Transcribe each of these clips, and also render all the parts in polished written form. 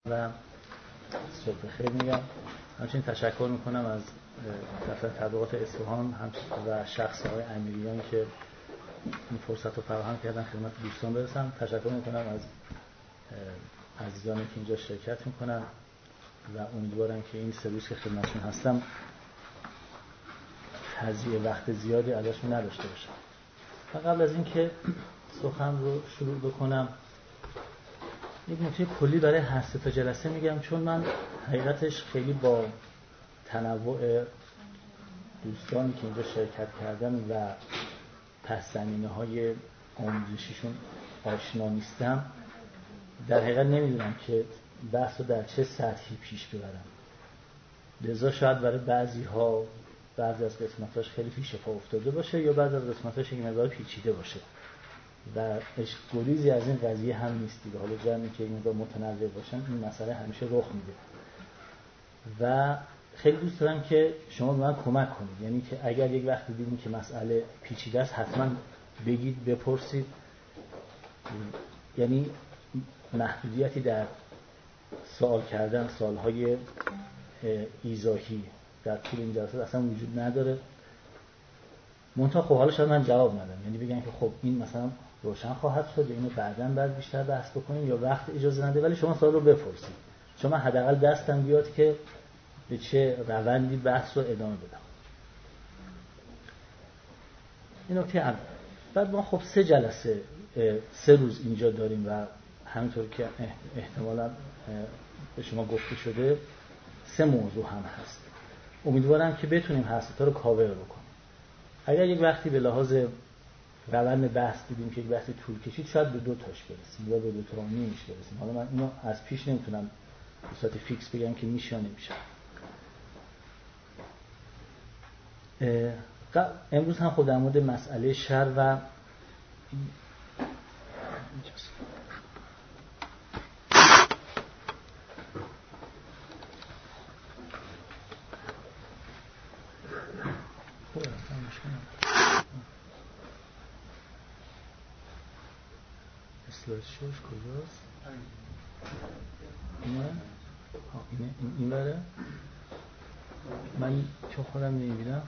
و صبح خیر میگم. همچنین تشکر میکنم از دفتر تبلیغات اصفهان و شخص آقای امیریان که این فرصت رو فراهم کردن خدمت دوستان برسم. تشکر میکنم از عزیزانی که اینجا شرکت میکنن و امیدوارم که این 3 روز که خدمتشون هستم تضییع وقت زیادی ازشون نداشته باشم. و قبل از اینکه سخن رو شروع بکنم یک نکته کلی برای هر 3 تا جلسه میگم، چون من حقیقتش خیلی با تنوع دوستانی که اینجا شرکت کردن و پس زمینه‌های آموزشیشون آشنا نیستم. در حقیقت نمیدونم که بحث رو در چه سطحی پیش ببرم، لذا شاید برای بعضی‌ها بعضی از قسمتاش خیلی پیش پا افتاده باشه یا بعضی از قسمتاش یک مقدار پیچیده باشه و گریزی از این قضیه هم نیست دیگه. حالا جمعی که این مقدار متنوع باشن این مسئله همیشه رخ میده و خیلی دوست دارم که شما به من کمک کنید، یعنی که اگر یک وقت دیدین که مسئله پیچیده است حتما بگید، بپرسید. یعنی محدودیتی در سوال کردن، سوالهای ایضاحی در طول این جلسات اصلا وجود نداره. منتها خب حالا شاید من جواب ندم، یعنی بگم که خب این مثلا روشن خواهد شد یا اینو بعداً بعد بیشتر بحث بکنیم یا وقت اجازه نده، ولی شما سوال رو بپرسید چون من حداقل دستم بیاد که به چه روندی بحث رو ادامه بدم. این نکته اول. بعد ما خب 3 جلسه 3 روز اینجا داریم و همینطور که احتمالاً به شما گفته شده 3 موضوع هم هست. امیدوارم که بتونیم هر 3 تا رو کاور بکنیم. اگر یک وقتی به لحاظ روند بحث دیدیم که یک بحثی طول کشید شاید به 2 تاش برسیم یا به 2 تا و نیمش برسیم. حالا من اینو از پیش نمیتونم به صورت فیکس بگم که میشه یا نمیشه. امروز هم خود در مورد مسئله شر و اسلایدشوش کجاست؟ این بره من چون خودم نمیبینم.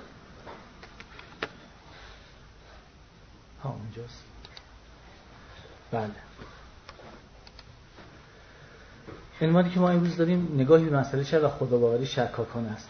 اونجاست. بله. عنوانی که ما امروز داریم نگاهی به مسئله شر و خداباوری شکاکانه است.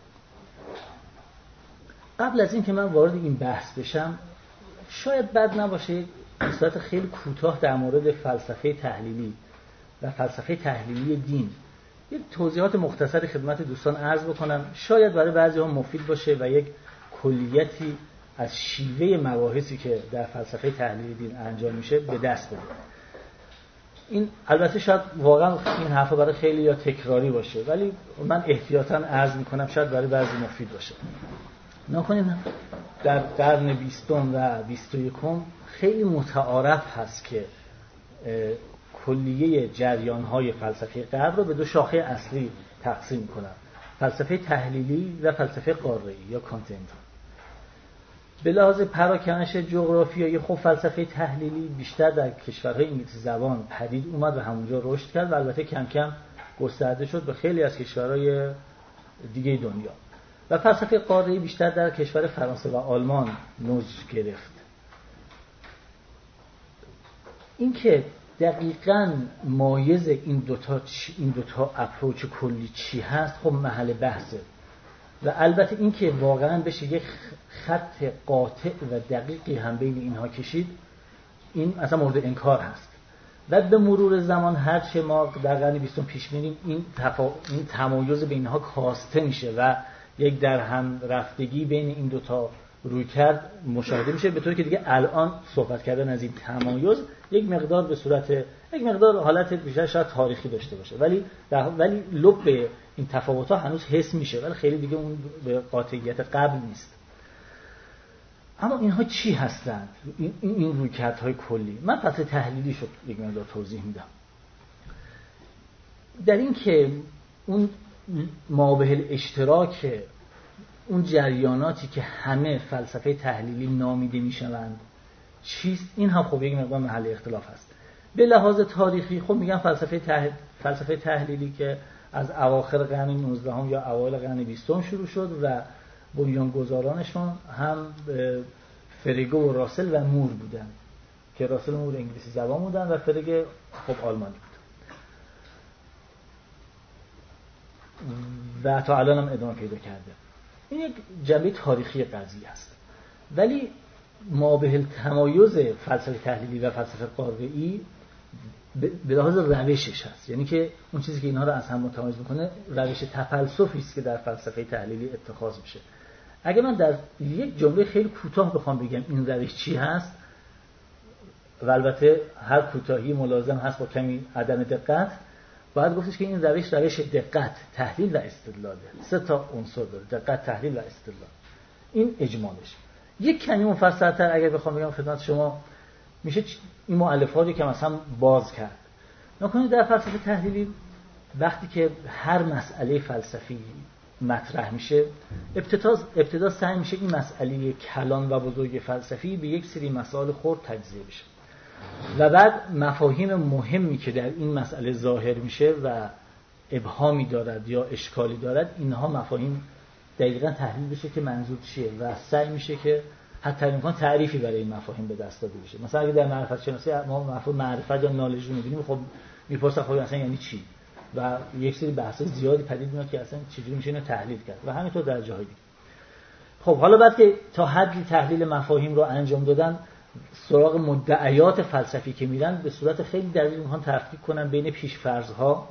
قبل از این که من وارد این بحث بشم شاید بد نباشه به صورت خیلی کوتاه در مورد فلسفه تحلیلی و فلسفه تحلیلی دین یک توضیحات مختصری خدمت دوستان عرض بکنم. شاید برای بعضی‌ها مفید باشه و یک کلیتی از شیوه مباحثی که در فلسفه تحلیلی دین انجام میشه به دست بده. این البته شاید واقعا این حرفا برای خیلی یا تکراری باشه، ولی من احتیاطاً عرض میکنم شاید برای بعضی مفید باشه. نکنین در قرن 20 و 21 خیلی متعارف هست که کلیه جریان‌های فلسفه غرب رو به 2 شاخه اصلی تقسیم کنن: فلسفه تحلیلی و فلسفه قاره‌ای یا کانتیننتال. به لحاظ پراکنش جغرافیایی خب فلسفه تحلیلی بیشتر در کشورهای انگلیسی زبان پدید اومد و همونجا رشد کرد و البته کم کم گسترده شد به خیلی از کشورهای دیگه دنیا. و فلسفه قاره‌ای بیشتر در کشور فرانسه و آلمان نوژ گرفت. این که دقیقاً مایز این دوتا اپروچ کلی چی هست خب محل بحثه و البته این که واقعاً بشه یک خط قاطع و دقیقی هم بین اینها کشید این اصلا مورد انکار هست و به مرور زمان هرچه ما در قرن 20 پیش میریم این تمایز بین اینها کاسته میشه و یک در هم رفتگی بین این دوتا روی کرد مشاهده میشه، به طوری که دیگه الان صحبت کردن از این تمایز یک مقدار به صورت یک مقدار حالت بیشتر شاید تاریخی داشته باشه، ولی لب این تفاوت‌ها هنوز حس میشه ولی خیلی دیگه اون به قاطعیت قبل نیست. اما اینها چی هستند؟ این رویکردهای کلی. من فلسفه تحلیلی شد یک مقدار توضیح میدم. در این که اون مابه اشتراک اون جریاناتی که همه فلسفه تحلیلی نامیده میشوند چیست، این هم خب یک مقدار محل اختلاف هست. به لحاظ تاریخی خب میگن فلسفه تحلیلی که از اواخر قرن 19 یا اوایل قرن 20 شروع شد و بنیانگذارانشون هم فرگه و راسل و مور بودن که راسل و مور انگلیسی زبان بودن و فرگه خب آلمانی بود و تا الان هم ادامه پیدا کرده. این یک جنبه تاریخی قضیه است، ولی مابه التمایز فلسفه تحلیلی و فلسفه قارویی به لحاظ روشش هست، یعنی که اون چیزی که اینها رو از هم متمایز میکنه روش تفلسفی است که در فلسفه تحلیلی اتخاذ میشه. اگه من در یک جمله خیلی کوتاه بخوام بگم این روش چی هست، و البته هر کوتاهی ملازم هست با کمی عدم دقت، باید گفتش که این روش دقت، تحلیل و استدلاله. 3 تا عنصر داره: دقت، تحلیل و استدلال. این اجمالش. یک کمی مفصل‌تر اگر بخوام بگم خدمت شما، میشه این مؤلفاتی که مثلا باز کرد. نکنید در فلسفه تحلیلی وقتی که هر مسئله فلسفی مطرح میشه، ابتدا سعی میشه این مسئله کلان و بزرگ فلسفی به یک سری مسائل خرد تجزیه بشه و بعد مفاهیم مهمی که در این مسئله ظاهر میشه و ابهامی دارد یا اشکالی دارد، اینها مفاهیم دقیقاً تحلیل بشه که منظور چیه و سعی میشه که حتی امکان تعریفی برای این مفاهیم به دست داده بشه. مثلا اگه در معرفت شناسی ما مفهوم معرفت یا نالج رو می‌بینیم، خب میپرسن خب اصلا یعنی چی و یک سری بحث‌های زیادی پدید میاد که اصلا چجوری میشه اینو تحلیل کرد و همینطور در جاهای دیگه. خب حالا بعد که تا حدی تحلیل مفاهیم رو انجام دادن، سراغ مدعیات فلسفی که میرن، به صورت خیلی دقیق میخوان تفکیک کنن بین پیش‌فرض‌ها،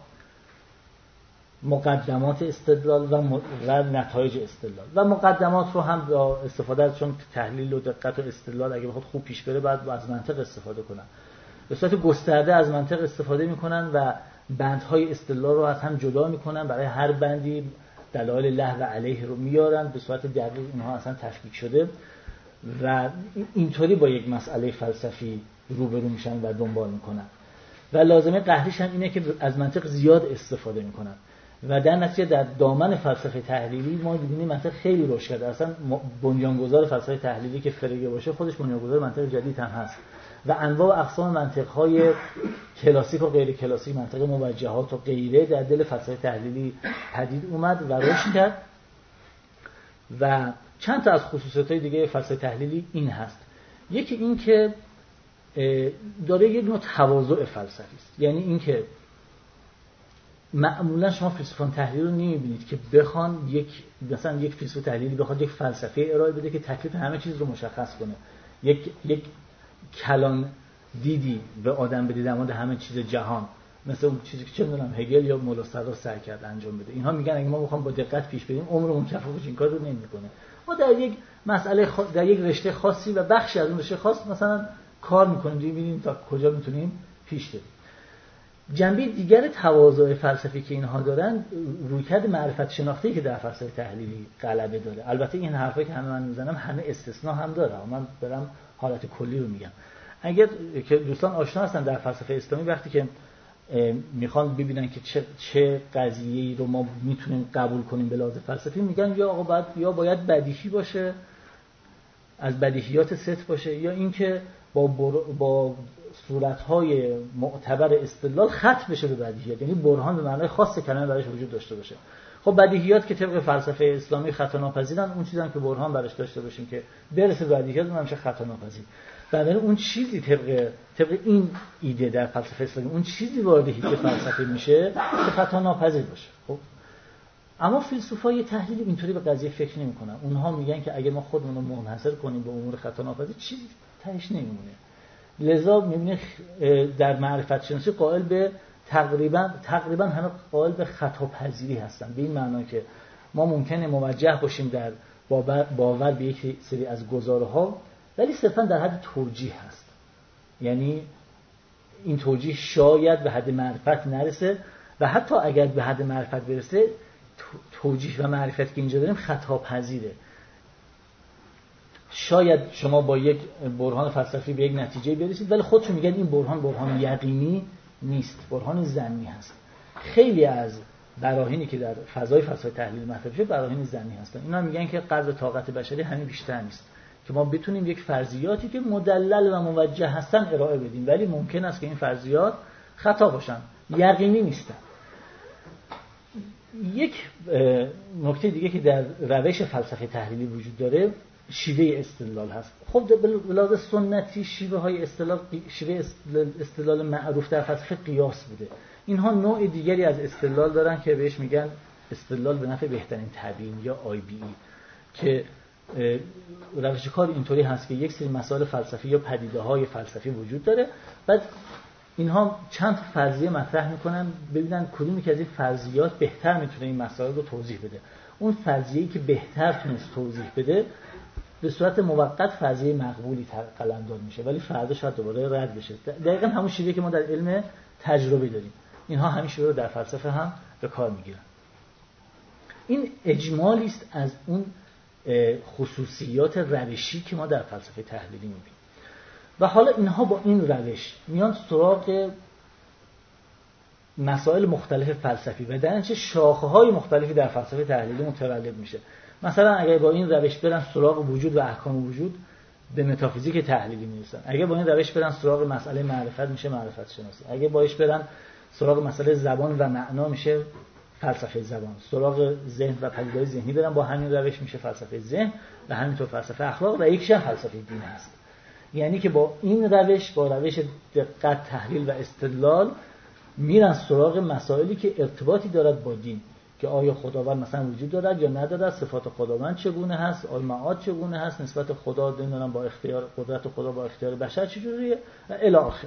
مقدمات استدلال و نتایج استدلال. و مقدمات رو هم با استفاده از، چون تحلیل و دقت و استدلال اگه بخواد خوب پیش بره باید از منطق استفاده کنن، به صورت گسترده از منطق استفاده میکنن و بندهای استدلال رو از هم جدا میکنن، برای هر بندی دلایل له و علیه رو میارن، به صورت دقیق اینها اصلا تفکیک شده و اینطوری با یک مسئله فلسفی روبرو میشن و دنبال میکنن. و لازمه قهریش هم اینه که از منطق زیاد استفاده میکنن و در نتیجه در دامن فلسفه تحلیلی ما می‌بینیم منطق خیلی رشد کرده. اصلا بنیانگذار فلسفه تحلیلی که فرگه باشه خودش بنیانگذار منطق جدید هم هست و انواع و اقسام منطق‌های کلاسیک و غیر کلاسیک، منطق موجهات و غیره در دل فلسفه تحلیلی پدید اومد و رشد کرد. و چند تا از خصوصیت‌های دیگه فلسفه تحلیلی این هست: یکی این که داره یک نوع تواضع فلسفی است، یعنی این که معمولا شما فیلسوفان تحلیل رو نمی‌بینید که بخوان مثلا یک فیلسوف تحلیلی بخواد یک فلسفه ارائه بده که تکلیف همه چیز رو مشخص کنه، یک کلان دیدی به آدم بده در مورد همه چیز جهان، مثل اون چیزی که چه می‌دونم هگل یا مولوسترا سعی کرد انجام بده. اینها میگن اگه ما بخوام با دقت پیش بریم عمرمون کفایت این کار رو نمی‌کنه. ما در یک مسئله در یک رشته خاصی و بخشی از اون رشته خاص مثلا کار می‌کنیم، ببینیم تا کجا می‌تونیم پیش بریم. جنبه دیگر تواضع فلسفی که اینها دارن، رویکرد معرفت شناختی که در فلسفه تحلیلی غلبه داره. البته این حرفایی که من میزنم همه استثناء هم داره، من برم حالت کلی رو میگم. اگر که دوستان آشنا هستن در فلسفه اسلامی، وقتی که میخوان ببینن که چه قضیه‌ای رو ما میتونیم قبول کنیم به لحاظ فلسفی، میگن یا آقا باید بدیهی باشه، از بدیهیات ست باشه، یا اینکه با صورت‌های معتبر استدلال ختم بشه به بدیهیات، یعنی برهان به معنای خاص کلمه براش وجود داشته باشه. خب بدیهیات که طبق فلسفه اسلامی خطا ناپذیرن، اون چیزی هم که برهان براش داشته باشیم که برسه به بدیهیات، اون همیشه خطا ناپذیر. بنابراین اون چیزی طبق این ایده در فلسفه اسلامی اون چیزی وارد هیچ فلسفه میشه که خطا ناپذیر باشه. خب اما فیلسوفای تحلیل اینطوری به قضیه فکر نمی‌کنن. اونها میگن که اگه ما خودمون رو منحصر کنیم به امور خطا ناپذیر، چیزی تهش نمیمونه. لذا می‌بینی در معرفت شناسی قائل به تقریبا همه قائل به خطا پذیری هستن، به این معنی که ما ممکنه موجه باشیم در باور به یک سری از گزاره‌ها، ولی صرفا در حد توجیه هست. یعنی این توجیه شاید به حد معرفت نرسه و حتی اگر به حد معرفت برسه، توجیه و معرفت که اینجا داریم خطا پذیره. شاید شما با یک برهان فلسفی به یک نتیجه برسید، ولی خودشون میگن این برهان یقینی نیست، برهان ظنی هست. خیلی از براهینی که در فضای فلسفه تحلیل مطرح میشه براهین ظنی هستن. اینا میگن که قدر طاقت بشری همین بیشتر نیست که ما بتونیم یک فرضیاتی که مدلل و موجه هستن ارائه بدیم، ولی ممکن است که این فرضیات خطا باشن، یقینی نیستن. یک نکته دیگه که در روش فلسفه تحلیلی وجود داره شیوه استدلال هست. خب به لحاظ سنتی شیوه استدلال معروف در فلسفه قیاس بوده. اینها نوع دیگری از استدلال دارن که بهش میگن استدلال به نفع بهترین تبیین یا IBE، که روش کار اینطوری هست که یک سری مسائل فلسفی یا پدیده‌های فلسفی وجود داره، بعد اینها چند تا فرضیه مطرح میکنن ببینن کدومی که از این فرضیات بهتر میتونه این مسائل رو توضیح بده. اون فرضیه‌ای که بهتر تونست توضیح بده به صورت موقت فرضیه مقبولی قلمداد میشه، ولی فردا شاید دوباره رد بشه. دقیقاً همون شیوهی که ما در علم تجربه داریم، اینها همین شیوه رو در فلسفه هم به کار میگیرن. این اجمالی است از اون خصوصیات روشی که ما در فلسفه تحلیلی میبینیم. و حالا اینها با این روش میان سراغ مسائل مختلف فلسفی و در نتیجه شاخه‌های مختلفی در فلسفه تحلیلی متولد میشه. مثلا اگر با این روش برن سراغ وجود و احکام وجود، به متافیزیک تحلیلی میرسن. اگر با این روش برن سراغ مسئله معرفت، میشه معرفت شناسی. اگر باش برن سراغ مسئله زبان و معنا، میشه فلسفه زبان. سراغ ذهن و پدیده‌های ذهنی برن، با همین روش میشه فلسفه ذهن و همینطور فلسفه اخلاق و یکیش هم فلسفه دین هست. یعنی که با این روش، با روش دقت تحلیل و استدلال میرن سراغ مسائلی که ارتباطی دارد با دین، که آیا خداوند مثلا وجود دارد یا ندارد، صفات خداوند چگونه هست، آیا معاد چگونه هست، نسبت خدا نمیدونم با اختیار قدرت خدا با اختیار بشر چجوریه و الی آخر.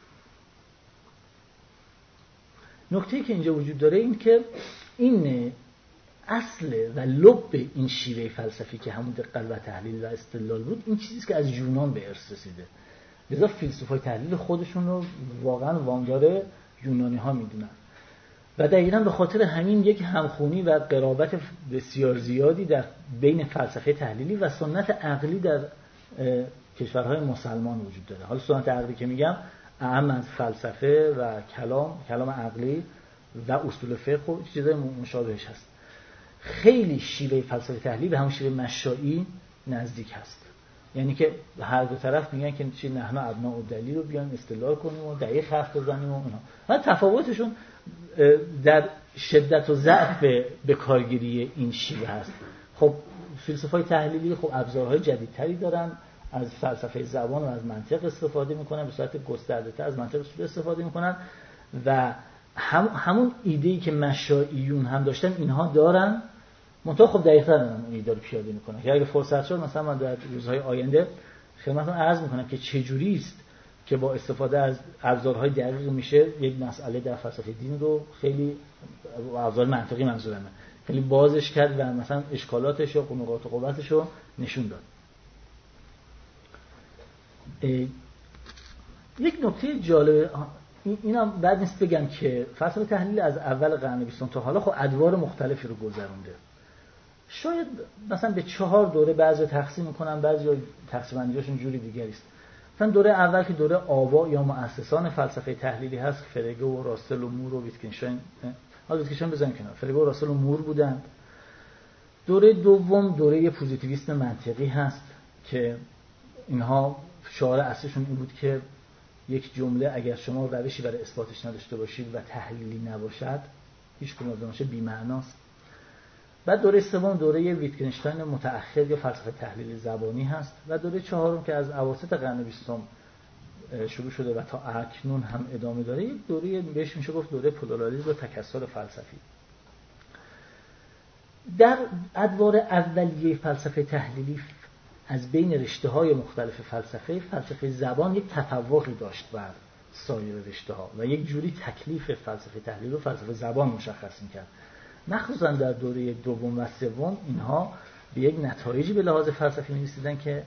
نکته‌ای که اینجا وجود داره این که این اصل و لب این شیوه فلسفی که همون دقت و تحلیل و استدلال بود، این چیزیست که از یونان به ارث رسیده. لذا فیلسوفای تحلیل خودشون رو واقعا وامدار یونانی ها میدونن و دقیقاً به خاطر همین یک همخونی و قرابت بسیار زیادی در بین فلسفه تحلیلی و سنت عقلی در کشورهای مسلمان وجود داره. حالا سنت عقلی که میگم اهم از فلسفه و کلام عقلی و اصول فقه و چیزای مشابهش هست. خیلی شیوه فلسفه تحلیلی به همون شیوه مشائی نزدیک هست. یعنی که هر دو طرف میگن که چی نحن ابناء الدلیل رو بیان استدلال کنیم و دقیق حرف بزنیم و اینا. ولی تفاوتشون در شدت و ضعف به کارگیری این شیوه هست. خب فیلسوفای تحلیلی خب ابزارهای جدیدتری دارن، از فلسفه زبان و از منطق استفاده میکنن، به صورت گسترده‌تر از منطق اصول استفاده میکنن و همون ایده‌ای که مشائیون هم داشتن اینها دارن، منتها خب دقیق‌تر اون ایده رو پیاده میکنن. که اگه فرصت شد مثلا من در روزهای آینده خدمتتون عرض میکنم که چه جوری است که با استفاده از ابزارهای دقیق میشه یک مسئله در فلسفه دین رو خیلی ابزار منطقی منظورمه خیلی بازش کرد و مثلا اشکالاتش و نقاط قوتش رو نشون داد. یک نکته جالب اینم بعد نیست بگم که فلسفه تحلیل از اول قرن 20 تا حالا خب ادوار مختلفی رو گذرونده. شاید مثلا به 4 دوره بعضی تقسیم میکنن، بعضی تقسیم بندیشون جوری دیگری است. مثلا دوره اول که دوره آبا یا مؤسسان فلسفه تحلیلی هست، فرگه و راسل و مور و ویتگنشتاین. حالا ویتگنشتاین بزنیم کنار، فرگه و راسل و مور بودند. دوره دوم دوره پوزیتیویسم منطقی هست که اینها شعار اصلیشون این بود که یک جمله اگر شما روشی برای اثباتش نداشته باشید و تحلیلی نباشد، هیچ کدوم از اونها بی معناست. بعد دوره سوم دوره ویتگنشتاین متأخر یا فلسفه تحلیل زبانی هست و دوره چهارم که از اواسط قرن 20 شروع شده و تا اکنون هم ادامه داره، یک دوره بهش میشه گفت دوره پلورالیسم و تکثر فلسفی. در ادوار اولیه فلسفه تحلیلی از بین رشته‌های مختلف فلسفه زبان یک تفوقی داشت بر سایر رشته‌ها و یک جوری تکلیف فلسفه تحلیل و فلسفه زبان مشخص می‌کرد. مخصوصا در دوره دوم و سوم اینها به یک نتایجی به لحاظ فلسفی می‌رسیدن که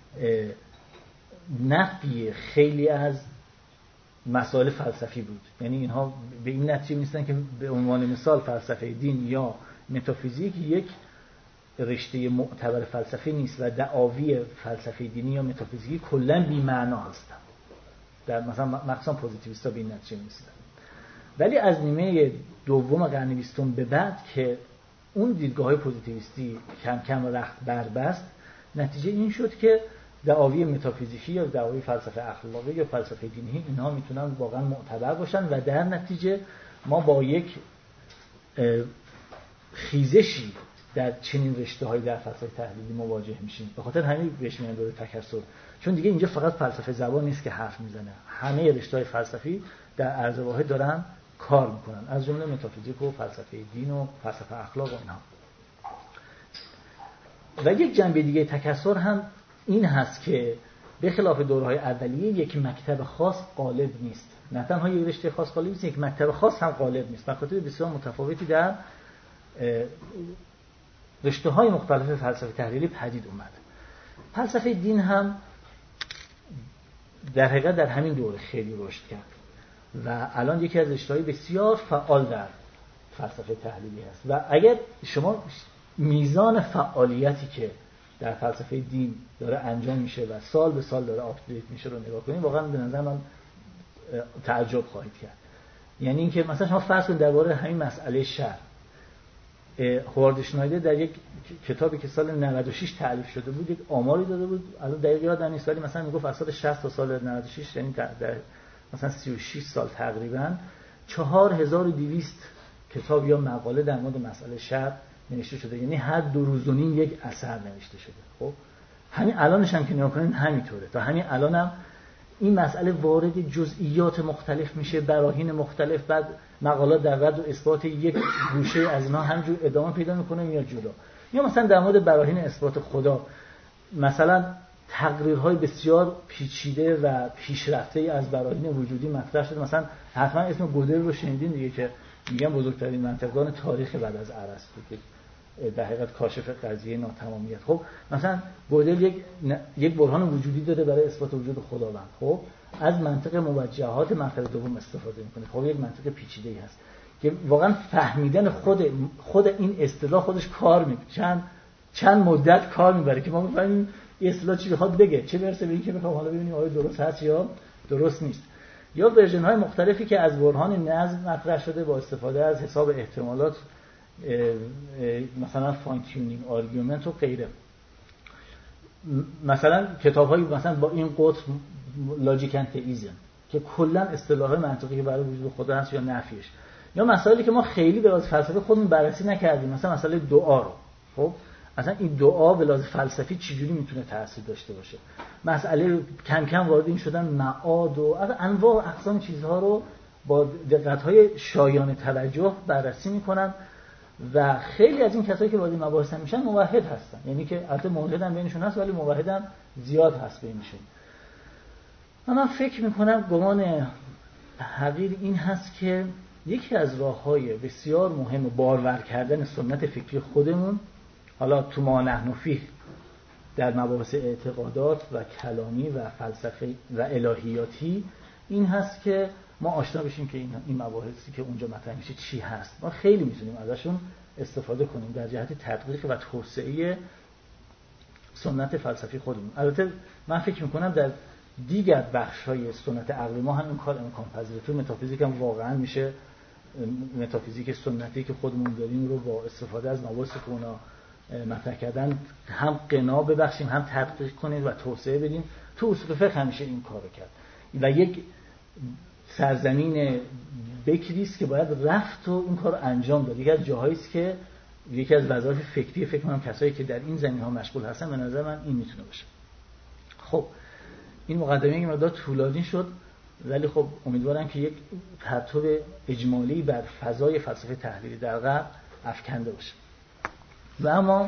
نفی خیلی از مسائل فلسفی بود. یعنی اینها به این نتیجه می‌رسیدن که به عنوان مثال فلسفه دین یا متافیزیک یک رشته معتبر فلسفی نیست و دعاوی فلسفه دینی یا متافیزیکی کلاً بی‌معنا هستند. در مثلا مخصوصا پوزیتیویست‌ها به این نتیجه می‌رسیدن. ولی از نیمه دوم قرن 20 به بعد که اون دیدگاه‌های پوزیتیویستی کم کم رخت بربست، نتیجه این شد که دعاوی متافیزیکی یا دعاوی فلسفه اخلاقی یا فلسفه دینی اینها میتونن واقعا معتبر باشن و در نتیجه ما با یک خیزشی در چنین رشته‌هایی در فلسفه تحلیلی مواجه میشیم. به خاطر همین بهش میگن دوره تکثر، چون دیگه اینجا فقط فلسفه زبان نیست که حرف میزنه، همه رشته‌های فلسفی در عرض واحد دارن کار میکنن، از جمله متافیزیک و فلسفه دین و فلسفه اخلاق و اینها. و یک جنبه دیگه تکثر هم این هست که به خلاف دوره‌های اولیه یک مکتب خاص غالب نیست. نه تنها یک رشته خاص غالب نیست، یک مکتب خاص هم غالب نیست. مکاتب بسیار متفاوتی در رشته‌های مختلف فلسفه تحلیلی پدید اومد. فلسفه دین هم در حقیقت در همین دوره خیلی رشد کرد و الان یکی از رشته‌های بسیار فعال در فلسفه تحلیلی هست. و اگر شما میزان فعالیتی که در فلسفه دین داره انجام میشه و سال به سال داره آپدیت میشه رو نگاه کنید، واقعا به نظر من تعجب خواهید کرد. یعنی اینکه مثلا شما فرض کنید درباره همین مسئله شر، هوارد شنایدر در یک کتابی که سال 96 تألیف شده بود یک آماری داده بود، الان دقیق یادم نیست ولی مثلا میگفت از سال 60 تا سال 96 یعنی در مثلا 36 سال تقریبا 4200 کتاب یا مقاله در مورد مسئله شر نوشته شده، یعنی هر 2 روز و نیم یک اثر نوشته شده. خب همین الانش هم که نگاه کنید همینطوره، تا همین الانم این مسئله وارد جزئیات مختلف میشه، براهین مختلف، بعد مقالات در رد و اثبات یک گوشه از اینا همینجور ادامه پیدا میکنه میاد جلو. یا مثلا در مورد براهین اثبات خدا مثلا تقریرهای بسیار پیچیده و پیشرفته از براهین وجودی مطرح شده. مثلا حتما اسم گودل رو شنیدین دیگه که میگن بزرگترین منطقدان تاریخ بعد از ارسطو که در حقیقت کاشف قضیه ناتمامیت. خب مثلا گودل یک برهان وجودی داره برای اثبات وجود خداوند، خب از منطق موجهات مرحله دوم استفاده میکنه. خب یک منطق پیچیده‌ای هست که واقعا فهمیدن خود این اصطلاح خودش کار میکنه، چند مدت کار میبره که ما بفهمیم این اصطلاح چی میخواد بگه، چه برسه به این که بخوام حالا ببینیم آیا درست هست یا درست نیست. یا ورژن های مختلفی که از برهان نظم مطرح شده با استفاده از حساب احتمالات، مثلا فاین تیونینگ آرگومنت و غیره. مثلا کتاب‌های مثلا با این قطب لاجیک اند تئیسم که کلا اصطلاح منطقی که برای وجود خدا هست یا نفیش، یا مسائلی که ما خیلی به لحاظ فلسفی خودمون بررسی نکردیم، مثلا مسئله دعا رو. خب اصلا این دعا به لحاظ فلسفی چجوری میتونه تاثیر داشته باشه، مسئله کم کم وارد این شدن معاد و انواع اقسام چیزها رو با دقت‌های شایان توجه بررسی میکنن و خیلی از این کسایی که وارد این مباحث میشن موحد هستن، یعنی که البته ملحد هم بینشون هست ولی موحد هم زیاد هست بینشون. من فکر میکنم گمان حقیر این هست که یکی از راه‌های بسیار مهم بارور کردن سنت فکری خودمون، حالا تو ما نحن فیه در مباحث اعتقادات و کلامی و فلسفی و الهیاتی، این هست که ما آشنا بشیم که این مباحثی که اونجا مطرح میشه چی هست. ما خیلی میتونیم ازشون استفاده کنیم در جهت تدقیق و توسعه سنت فلسفی خودمون. البته من فکر میکنم در دیگر بخش‌های سنت عقلی ما هم این کار امکان پذیره. تو متافیزیک هم واقعا میشه متافیزیک سنتی که خودمون داریم رو با استفاده از مباحث که اونا مطرح کردن هم قنا ببخشیم، هم تدقیق کنیم و توسعه بدیم. تو اصول فقه همیشه این کارو کرد و یک سرزمین بکری است که باید رفت و این کارو انجام داد. یکی از جاهایی است که یکی از وظایف فکری فکر کنم کسایی که در این زمینه‌ها مشغول هستن به نظر من این میتونه باشه. خب این مقدمه یه مقدار طولانی شد ولی خب امیدوارم که یک پرتو اجمالی بر فضای فلسفه تحلیلی در غرب افکنده باشه. و اما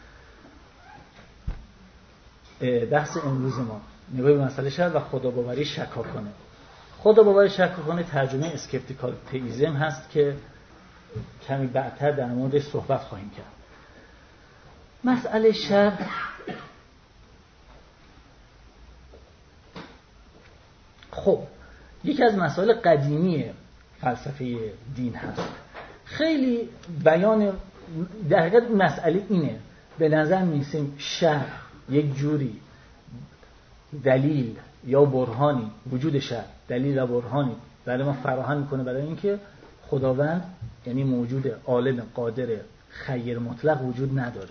بحث امروز ما نگاه به مسئله شر و خداباوری شکاکانه. خداباوری شکاکانه ترجمه اسکپتیکال تئیسم هست که کمی بعدتر در موردش صحبت خواهیم کرد. مسئله شر خب یکی از مسائل قدیمی فلسفه دین هست. خیلی بیان در حقیقت مسئله اینه، به نظر میسیم شر یک جوری دلیل یا برهانی، وجود شر دلیل و برهانی برای ما فراهم میکنه برای اینکه خداوند یعنی موجود عالم قادر خیر مطلق وجود نداره.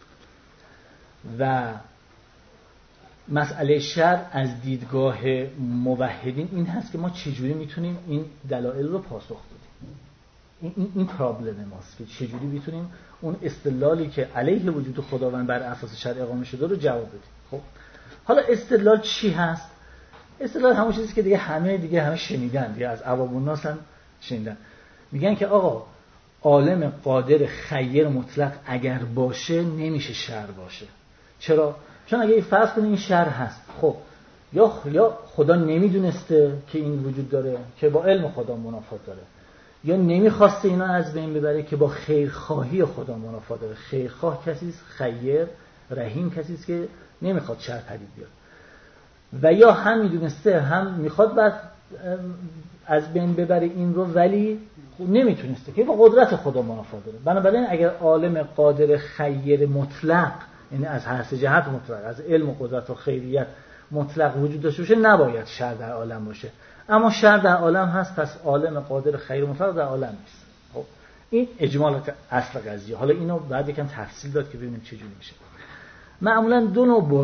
و مسئله شر از دیدگاه موحدین این هست که ما چجوری میتونیم این دلایل رو پاسخ بدیم. این پرابلم ماست که چجوری میتونیم اون استدلالی که علیه وجود خداوند بر اساس شرع اقامه شده رو جواب بدیم. خب حالا استدلال چی هست؟ استدلال همون چیزی که دیگه همه شنیدن، دیگه از عوام الناس هم شنیدن. میگن که آقا عالم قادر خیر مطلق اگر باشه نمیشه شر باشه. چرا؟ چون اگه فرض کنیم این شر هست، خب یا خدا نمیدونسته که این وجود داره که با علم خدا منافات داره، یا نمیخواسته اینا از بین ببره که با خیرخواهی خدا منافات داره. خیرخواه کسی است، خیر رحیم کسی است که نمیخواد شر پدید بیاد، و یا هم میدونسته هم میخواد بعد از بین ببره این رو، ولی نمیتونسته که با قدرت خدا منافات داره. بنابراین اگر عالم قادر خیر مطلق، یعنی از هر سه جهت مطلق، از علم و قدرت و خیریت مطلق وجود داشته باشه، نباید شر در عالم باشه. اما شر در عالم هست، پس عالم قادر خیر مطلق در عالم نیست. خب این اجمال اصل قضیه. حالا اینو بعد یکم تفصیل داد که ببینیم چه جوری میشه. معمولا دو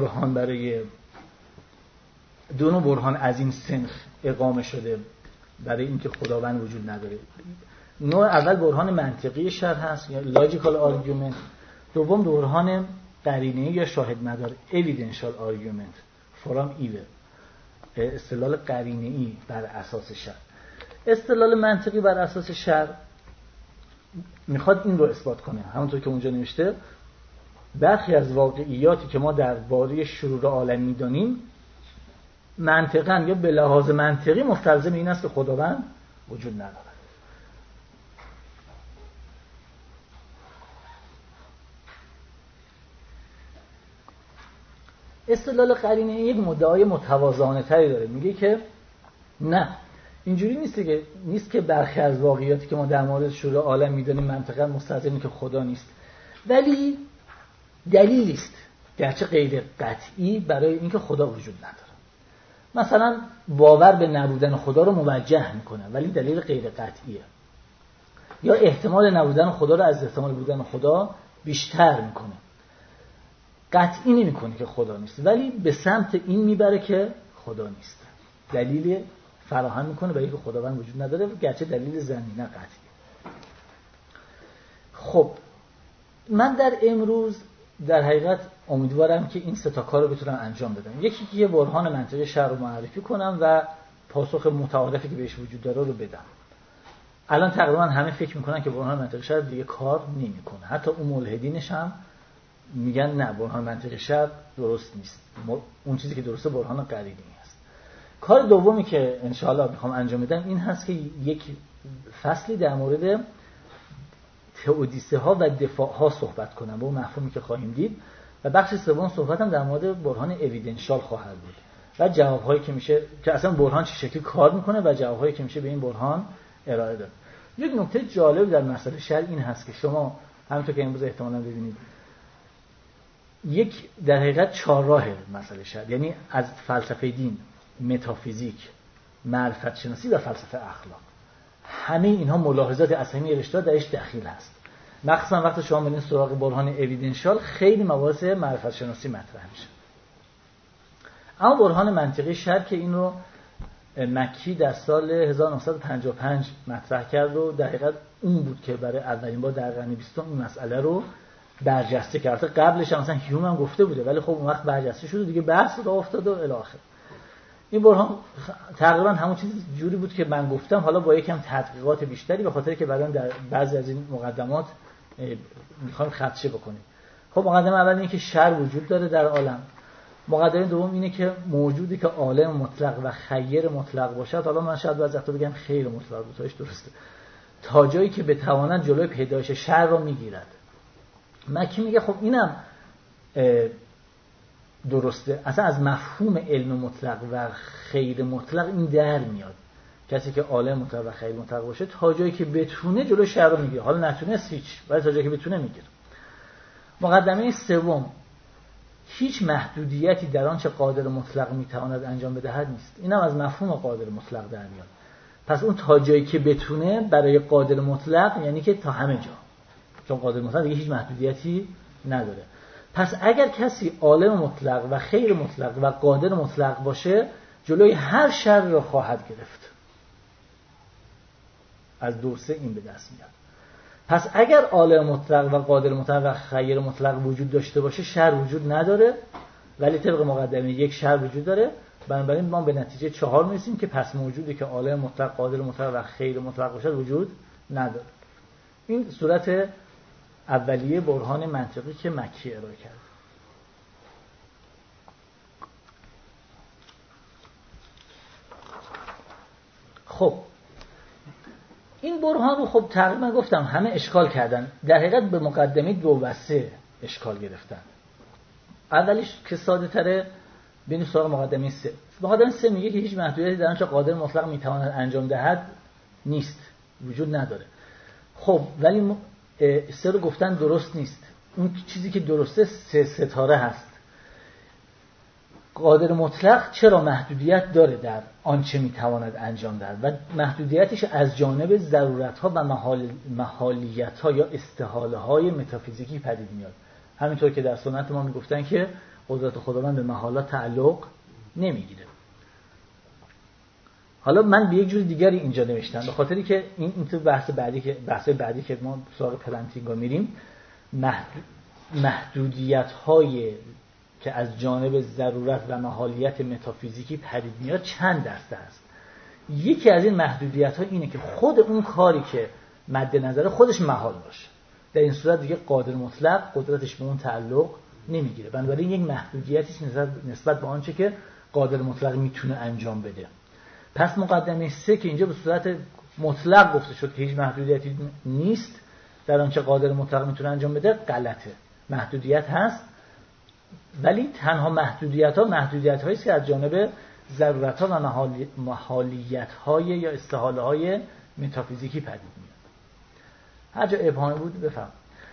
نوع برهان از این سنخ اقامه شده برای اینکه خداوند وجود نداره. نوع اول برهان منطقی شرع هست یا لاجیکال آرگومنت، دوم برهان قرینه‌ای یا شاهد مدار اویدنشال آرگومنت فرام ایول، استدلال قرینه‌ای بر اساس شرع. استدلال منطقی بر اساس شرع میخواد این رو اثبات کنه، همونطور که اونجا نوشته برخی از واقعیاتی که ما درباره شرور عالم می‌دانیم منطقاً یا به لحاظ منطقی مستلزم این است که خداوند وجود ندارد. استدلال قرینه یک مدعای متواضعانه تری داره، میگه که نه، اینجوری نیست که برخی از واقعیاتی که ما در مورد شرور عالم می‌دانیم منطقاً مستلزم که خدا نیست، ولی دلیلی است گرچه غیر قطعی برای اینکه خدا وجود نداره. مثلا باور به نبودن خدا رو موجه میکنه ولی دلیل غیر قطعیه، یا احتمال نبودن خدا رو از احتمال بودن خدا بیشتر میکنه، قطعی نمیکنه که خدا نیست ولی به سمت این میبره که خدا نیست، دلیل فراهم میکنه برای اینکه خداوند وجود نداره گرچه دلیل ظنی نه قطعی. خب من در امروز در حقیقت امیدوارم که این سه تا کار رو بتونم انجام بدم. یکی که برهان منطقی شرع رو معرفی کنم و پاسخ متعارفی که بهش وجود داره رو بدم. الان تقریبا همه فکر میکنن که برهان منطقی شرع دیگه کار نمیکنه، حتی اون ملحدینش هم میگن نه، برهان منطقی شرع درست نیست، اون چیزی که درسته برهان قرینی است. کار دومی که انشاءالله میخوام انجام بدم این هست که یک فصلی در مورد تئودیسه ها و دفاع ها صحبت کنم با اون مفهومی که خواهیم دید، و بخش سوم صحبتم در مورد برهان اویدنشال خواهد بود و جوابهایی که میشه که اصلا برهان چه شکلی کار میکنه و جوابهایی که میشه به این برهان ارائه داد. یک نکته جالب در مسئله شرع این هست که شما همونطور که امروز احتمالاً ببینید یک در حقیقت چهار راه مسئله شرع، یعنی از فلسفه دین، متافیزیک، معرفت شناسی و فلسفه اخلاق، همه اینها ملاحظات اسامی رشته درش دخیل هست. مخصوصا وقتی شما برین سراغ برهان اویدنشال خیلی مباحث معرفت شناسی مطرح میشه. اما برهان منطقی شرع که این رو مکی در سال 1955 مطرح کرد و در حقیقت اون بود که برای اولین بار در قرن 20 این مسئله رو برجسته کرد. قبلش مثلا هیوم هم گفته بوده ولی خب اون وقت برجسته شد و دیگه بحث راه افتاد و الی آخر. این برهان تقریبا همون چیز جوری بود که من گفتم، حالا با یکم تحقیقات بیشتری، به خاطر که بعداً در بعضی از این مقدمات میخوام خدشه بکنیم. خب مقدمه اول اینه که شر وجود داره در عالم. مقدمه دوم اینه که موجودی که عالم مطلق و خیر مطلق باشد، حالا من شاید بعضی وقتا بگم خیر مطلق باشد، درسته، تا جایی که بتواند جلوی پیدایش شر رو میگیرد. مکی میگه خب اینم درسته، اصلا از مفهوم علم مطلق و خیر مطلق این در میاد، کسی که عالم مطلق و خیر مطلق باشه تا جایی که بتونه جلو شر رو میگیره، حالا نتونست هیچ، ولی تا جایی که بتونه میگیره. مقدمه سوم، هیچ محدودیتی در آنچه قادر مطلق میتواند انجام بدهد نیست. اینم از مفهوم قادر مطلق در میاد. پس اون تا جایی که بتونه برای قادر مطلق یعنی که تا همه جا، چون قادر مطلق دیگه هیچ محدودیتی نداره. پس اگر کسی عالم مطلق و خیر مطلق و قادر مطلق باشه جلوی هر شر را خواهد گرفت. از دورسه این به دست میاد. پس اگر عالم مطلق و قادر مطلق و خیر مطلق وجود داشته باشه شر وجود نداره، ولی طبق مقدمه یک شر وجود داره. بنابراین ما به نتیجه 4 میرسیم که پس موجودی که عالم مطلق، قادر مطلق و خیر مطلق باشد وجود نداره. این صورت اولیه برهان منطقی که مکی ارائه کرد. خب این برهان رو خب تقریبا گفتم همه اشکال کردن. در حقیقت به مقدمه 2 و 3 اشکال گرفتن. اولیش که ساده تره، ببینید سراغ مقدمه 3. مقدمه 3 میگه که هیچ محدودیتی در آنچه قادر مطلق میتواند انجام دهد نیست، وجود نداره. خب ولی 3 رو گفتن درست نیست. اون چیزی که درسته 3 ستاره هست. قادر مطلق چرا محدودیت داره در آنچه میتواند انجام دهد و محدودیتش از جانب ضرورت‌ها و محالیت‌ها یا استحاله‌های متافیزیکی پدید میاد. همینطور که در سنت ما میگفتن که قدرت خداوند به محالات تعلق نمیگیره. حالا من به یک جور دیگری اینجا نوشتم به خاطری که این تو بحث بعدی که ما سراغ پلانتینگا میریم، محدودیت‌های که از جانب ضرورت و محالیت متافیزیکی پدید میاد چند دسته است. یکی از این محدودیت‌ها اینه که خود اون کاری که مد نظر خودش محال باشه. در این صورت دیگه قادر مطلق قدرتش به اون تعلق نمیگیره. بنابراین یک محدودیتی نسبت به آنچه که قادر مطلق میتونه انجام بده. پس مقدمه 3 که اینجا به صورت مطلق گفته شد که هیچ محدودیتی نیست در آنچه قادر مطلق میتونه انجام بده غلطه. محدودیت هست، ولی تنها محدودیت هایی که از جانب ضرورت ها و محالیت های یا استحاله های متافیزیکی پدید میاد. هر جا ابهامی بود بفهم.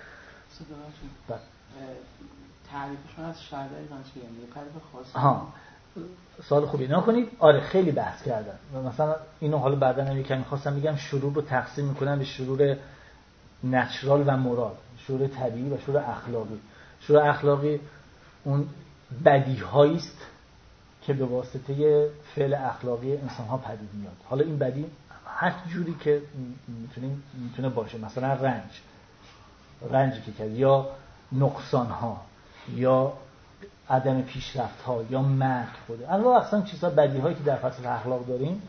تعریفشون از شر دقیقاً چیه؟ یه تعریف خاصی؟ سوال خوبی نکنید. آره خیلی بحث کردن. مثلا اینو حالا بعداً هم یکم می‌خواستم بگم، شرور رو تقسیم می‌کنن به شرور نچرال و مورال، شرور طبیعی و شرور اخلاقی. شرور اخلاقی اون بدی‌هایی است که به واسطه فعل اخلاقی انسان‌ها پدید میاد. حالا این بدی هر جوری که میتونه باشه، مثلا رنجی که کرد، یا نقصان‌ها، یا عدم پیشرفت‌ها، یا مرگ خوده. انواع اقسام چیزها، بدی‌هایی که در فلسفه اخلاق داریم،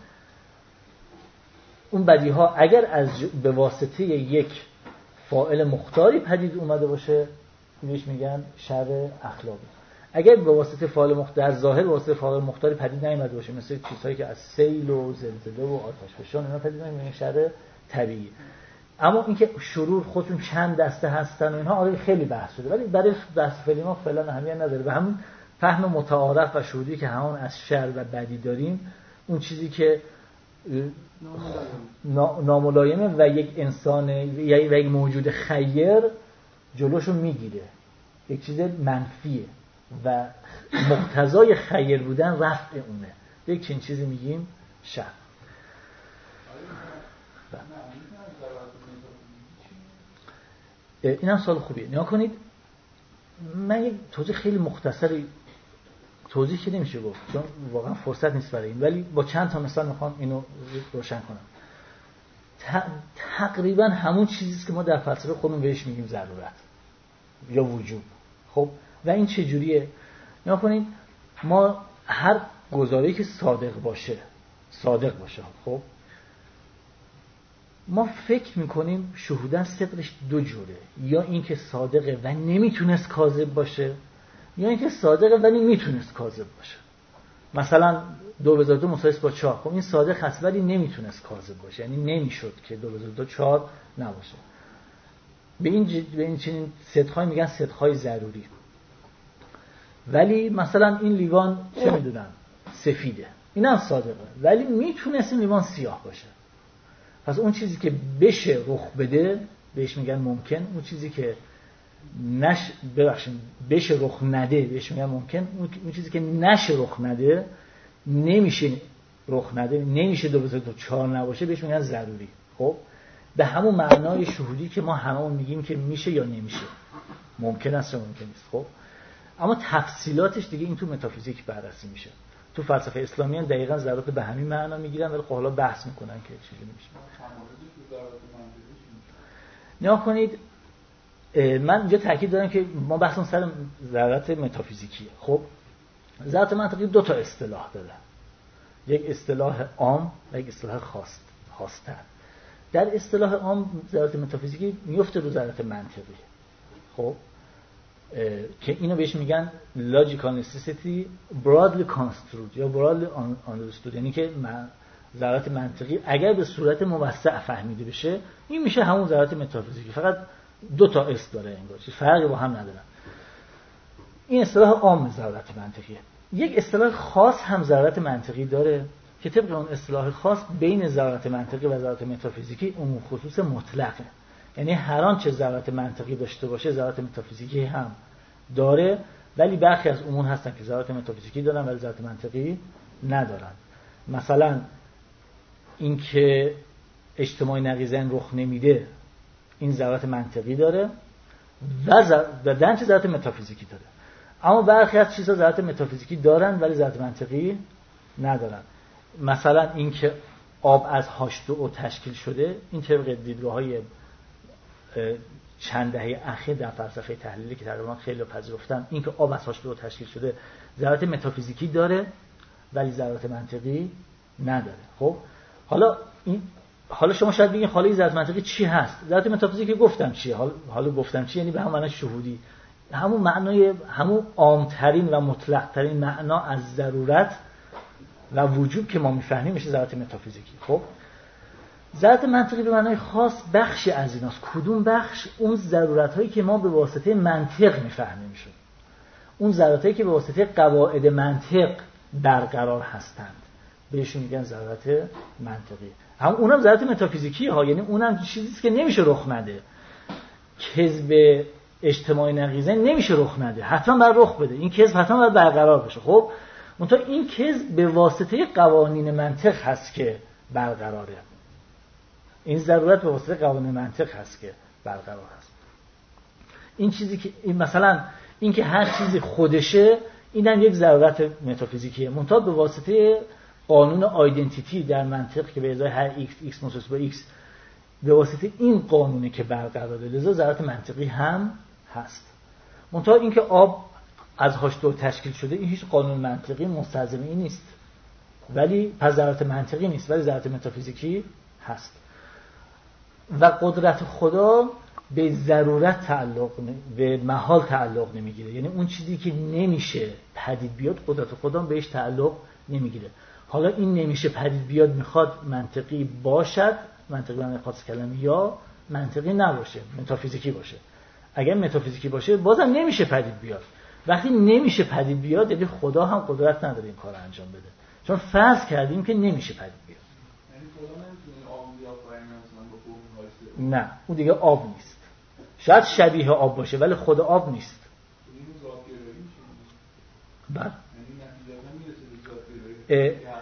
اون بدی‌ها اگر به واسطه یک فاعل مختاری پدید اومده باشه بهش میگن شر اخلاقی. اگر به واسطه فاعل مختار، ظاهر به واسطه فاعل مختاری پدید نیامده باشه، مثل چیزهایی که از سیل و زلزله و آتش فشان اینا پدید نمیاد، میگن شر طبیعی. اما اینکه شرور خودشون چند دسته هستن و اینها آره خیلی بحث شده، ولی برای بحث فعلی ما فعلا اهمیت نداره. و همون فهم متعارف و شهودی که همون از شر و بدی داریم، اون چیزی که ناملایمه و یک انسان یا یک موجود خیر جلوشو میگیره، یک چیز منفیه و مقتضای خیر بودن رفع اونه، یک چنین چیزی میگیم شر. این هم سوال خوبیه. نگاه کنید، من یک توضیح خیلی مختصری توضیح که نمیشه گفت چون واقعا فرصت نیست برای این، ولی با چند تا مثال میخوام اینو روشن کنم. تقریبا همون چیزیست که ما در فلسفه خودمون بهش میگیم ضرورت یا وجوب. خب و این چه جوریه؟ نگاه کنید، ما هر گزاره‌ای که صادق باشه خب ما فکر میکنیم شهودن صدقش دو جوره، یا این که صادقه و نمیتونست کاذب باشه، یا این که صادقه ولی میتونست کاذب باشه. مثلا 2+2 مساوی با 4. خب این صادق هست ولی نمیتونست کاذب باشه، یعنی نمیشد که 2+2 4 نباشه. به این چنین صدق‌های میگن صدق‌های ضروری. ولی مثلا این لیوان چه میدونم سفیده، اینم صادقه ولی میتونست این لیوان سیاه باشه. پس اون چیزی که بشه رخ بده بهش میگن ممکن، اون چیزی که بشه رخ نده بهش میگن ممکن، اون چیزی که نشه رخ نده نمیشه رخ نده، نمیشه 2+2 4 نباشه بهش میگن ضروری. خب به همون معنای شهودی که ما هممون میگیم که میشه یا نمیشه، ممکن است یا ممکن نیست. خب اما تفصیلاتش دیگه این تو متافیزیک بررسی میشه. تو فلسفه اسلامی هم دقیقاً ضرورت به همین معنا میگیرن، ولی خب حالا بحث میکنن که چیزی نمیشه. نگاه کنید، من اینجا تاکید دارم که ما بحثمون سر ضرورت متافیزیکیه. خب ضرورت منطقی دو تا اصطلاح داره، یک اصطلاح عام و یک اصطلاح خاص‌تر. در اصطلاح عام ضرورت متافیزیکی میفته رو ضرورت منطقی. خب که اینو بهش میگن logical necessity broadly construed یا broadly understood، یعنی که ضرورت منطقی اگر به صورت موسع فهمیده بشه این میشه همون ضرورت متافیزیکی، فقط دو تا اسم داره، انگار چیز فرقی با هم ندارن. این اصطلاح عام ضرورت منطقیه. یک اصطلاح خاص هم ضرورت منطقی داره که طبق اون اصطلاح خاص بین ضرورت منطقی و ضرورت متافیزیکی عموم خصوص مطلقه، یعنی هر آن چه ضرورت منطقی داشته باشه ضرورت متافیزیکی هم داره، ولی برخی از امور هستن که ضرورت متافیزیکی دارن ولی ضرورت منطقی ندارن. مثلا اینکه اجتماع نقیضین رخ نمیده این ضرورت منطقی داره و دنچه ضرورت متافیزیکی داره، اما برخی از چیزها ضرورت متافیزیکی دارن ولی ضرورت منطقی ندارن. مثلا اینکه آب از H2O تشکیل شده، این طبق دیدگاه‌های چند دهه اخیر در فلسفه تحلیلی که تقریبا خیلی پذیرفتن، اینکه آب از H2O تشکیل شده ضرورت متافیزیکی داره ولی ضرورت منطقی نداره. خب حالا شما شاید بگین حالا این ضرورت منطقی چی هست؟ ضرورت متافیزیکی گفتم چیه، حالا گفتم چی، یعنی به همون معنای شهودی، همون معنای همون عامترین و مطلقترین معنا از ضرورت و وجود که ما میفهمیم میشه ضرورت متافیزیکی. خب ضرورت منطقی به معنای خاص بخشی از ایناست. کدوم بخش؟ اون ضرورت هایی که ما به واسطه منطق میفهمیم شد، اون ضرورت هایی که به واسطه قواعد منطق برقرار هستند بهشون میگن ضرورت منطقی. هم اونم ضرورت متافیزیکی ها، یعنی اونم چیزیست که نمیشه رخ نده. کذب اجتماع نقیضین نمیشه رخ نده، حتما باید رخ بده، این کذب حتما باید برقرار بشه. خب منتها این کذب به واسطه قوانین منطق هست که برقراره، این ضرورت به واسطه قوانین منطق هست که برقرار هست. این چیزی که مثلا این که هر چیزی خودشه، اینم یک ضرورت متافیزیکیه، منتها به واسطه قانون آیدنتیتی در منطق که به ازای هر x مساوی با x، به واسطه این قانونه که برقراره، لذا ضرورت منطقی هم هست. منتها اینکه آب از H2O تشکیل شده این هیچ قانون منطقی مستلزم این نیست، ولی پس ضرورت منطقی نیست ولی ضرورت متافیزیکی هست. و قدرت خدا به ضرورت به محال تعلق نمیگیره، یعنی اون چیزی که نمیشه پدید بیاد قدرت خدا بهش تعلق نمیگیره. حالا این نمیشه پدید بیاد میخواد منطقی باشد، منطقی به معنی خاص کلمه، یا منطقی نباشه، متافیزیکی باشه. اگر متافیزیکی باشه بازم نمیشه پدید بیاد. وقتی نمیشه پدید بیاد یعنی خدا هم قدرت نداره این کار انجام بده، چون فرض کردیم که نمیشه پدید بیاد. یعنی خدا نمیتونه آب بیاد برای مثلا با نه اون دیگه آب نیست، شاید شبیه آب باشه ولی خود آب نیست. این ذات‌گرایی میشه. بله. یعنی نتیجه نمیرسه به ذات‌گرایی.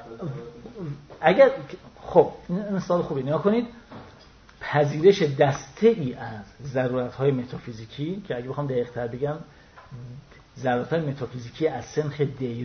اگر خب این مثال خوبی نگاه کنید، پذیرش دسته ای از ضرورت‌های متافیزیکی که اگه بخوام دقیق‌تر بگم ضرورت‌های متافیزیکی از سنخ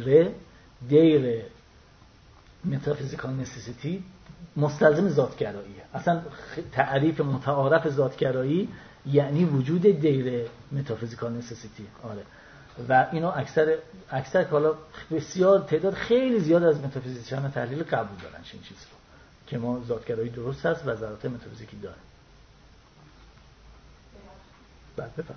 دیر متافیزیکال نسیسیتی مستلزم ذات‌گراییه. اصلا تعریف متعارف ذات‌گرایی یعنی وجود دیر متافیزیکال نسیسیتی. آره. و اینو اکثر که حالا بسیار تعداد خیلی زیاد از متافیزیکیان تحلیل قبول دارن این چیز رو که ما ذات‌گرایی درست هست و ضرورت متافیزیکی داره. بعد بفهم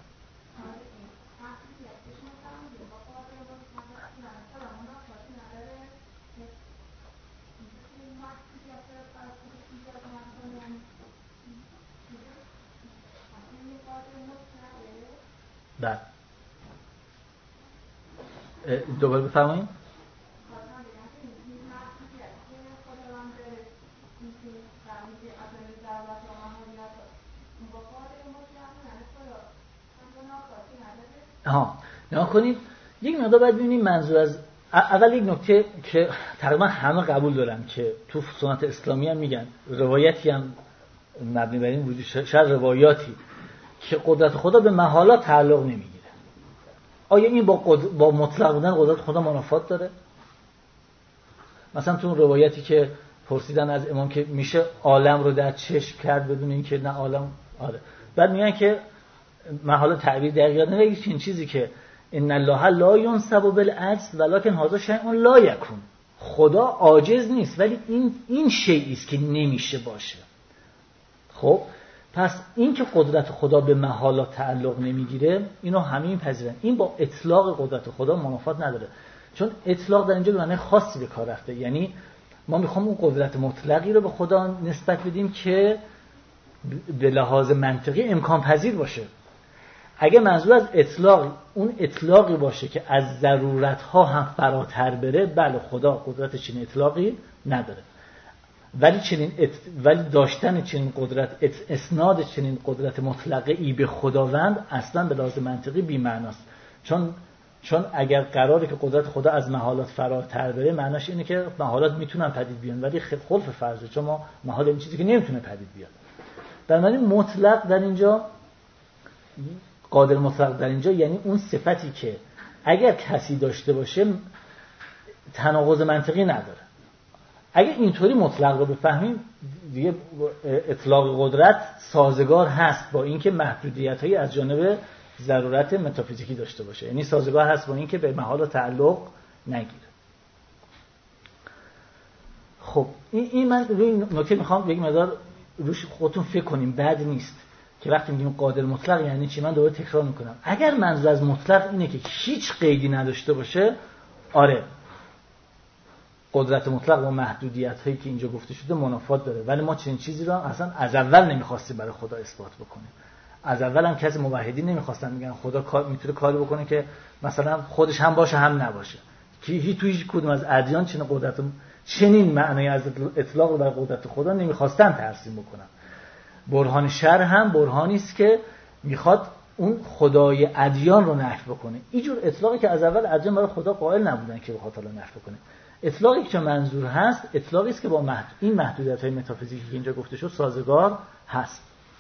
بعد دوباره بفرمایید. نگاه کنید، یک مقدار باید ببینیم منظور از اول یک نکته که تقریبا همه قبول دارن که تو سنت اسلامی هم میگن، روایتی هم مبنی بر این وجود، شاید روایاتی که قدرت خدا به محالات تعلق نمیگیره. آیا این با مطلق بودن قدرت خدا منافات داره؟ مثلا تو روایتی که پرسیدن از امام که میشه عالم رو در چشم کرد بدون اینکه نه عالم، آره، بعد میگن که من حالا تعبیر دقیق نمیگم این چیزی که ان الله لا ينسب بالعجز ولكن هذا شیء لا یکون، خدا عاجز نیست ولی این شیئی است که نمیشه باشه. خب پس این که قدرت خدا به محالات تعلق نمیگیره اینو همه میپذیرن، این با اطلاق قدرت خدا منافات نداره، چون اطلاق در اینجا به معنی خاصی به کار رفته. یعنی ما میخوام اون قدرت مطلقی رو به خدا نسبت بدیم که به لحاظ منطقی امکان پذیر باشه. اگه منظور از اطلاق اون اطلاقی باشه که از ضرورت‌ها هم فراتر بره، بله خدا قدرت چنین اطلاقی نداره، ولی داشتن چنین قدرت، اسناد چنین قدرت مطلقی به خداوند اصلا به لحاظ منطقی بی‌معناست. چون اگر قراره که قدرت خدا از محالات فراتر بره، معناش اینه که محالات میتونن پدید بیان ولی خلف فرضه، چون ما محال این چیزی که نمیتونه پدید بیاد. در معنی مطلق در اینجا، قادر مطلق در اینجا یعنی اون صفتی که اگر کسی داشته باشه تناقض منطقی نداره. اگر اینطوری مطلق رو بفهمیم دیگه اطلاق قدرت سازگار هست با اینکه محدودیت‌هایی از جانب ضرورت متافیزیکی داشته باشه، یعنی سازگار هست با اینکه به محال تعلق نگیره. خب این من روی این نکته میخوام یک مقدار روش خودتون فکر کنیم، بد نیست که وقتی میگیم قادر مطلق یعنی چی. من دوباره تکرار میکنم، اگر منظور از مطلق اینه که هیچ قیدی نداشته باشه، آره قدرت مطلق و محدودیت هایی که اینجا گفته شده منافات داره، ولی ما چنین چیزی رو اصلا از اول نمیخواستیم برای خدا اثبات بکنیم. از اول هم کسی موحدی نمیخواستن میگن خدا میتونه کاری بکنه که مثلا خودش هم باشه هم نباشه، که هیچ کدوم از ادیان چنین معنی از اطلاق رو بر قدرت خدا نمیخواستن ترسیم بکنن. برهان شرع هم برهانی است که میخواد اون خدای ادیان رو نفی بکنه. اینجور اطلاقی که از اول ادیان برای خدا قائل نبودن که بخواد حالا نفی بکنه. اطلاقی که منظور هست اطلاقی است که با این محدودیت‌های متافیزیکی که اینجا گفته شد سازگار هست.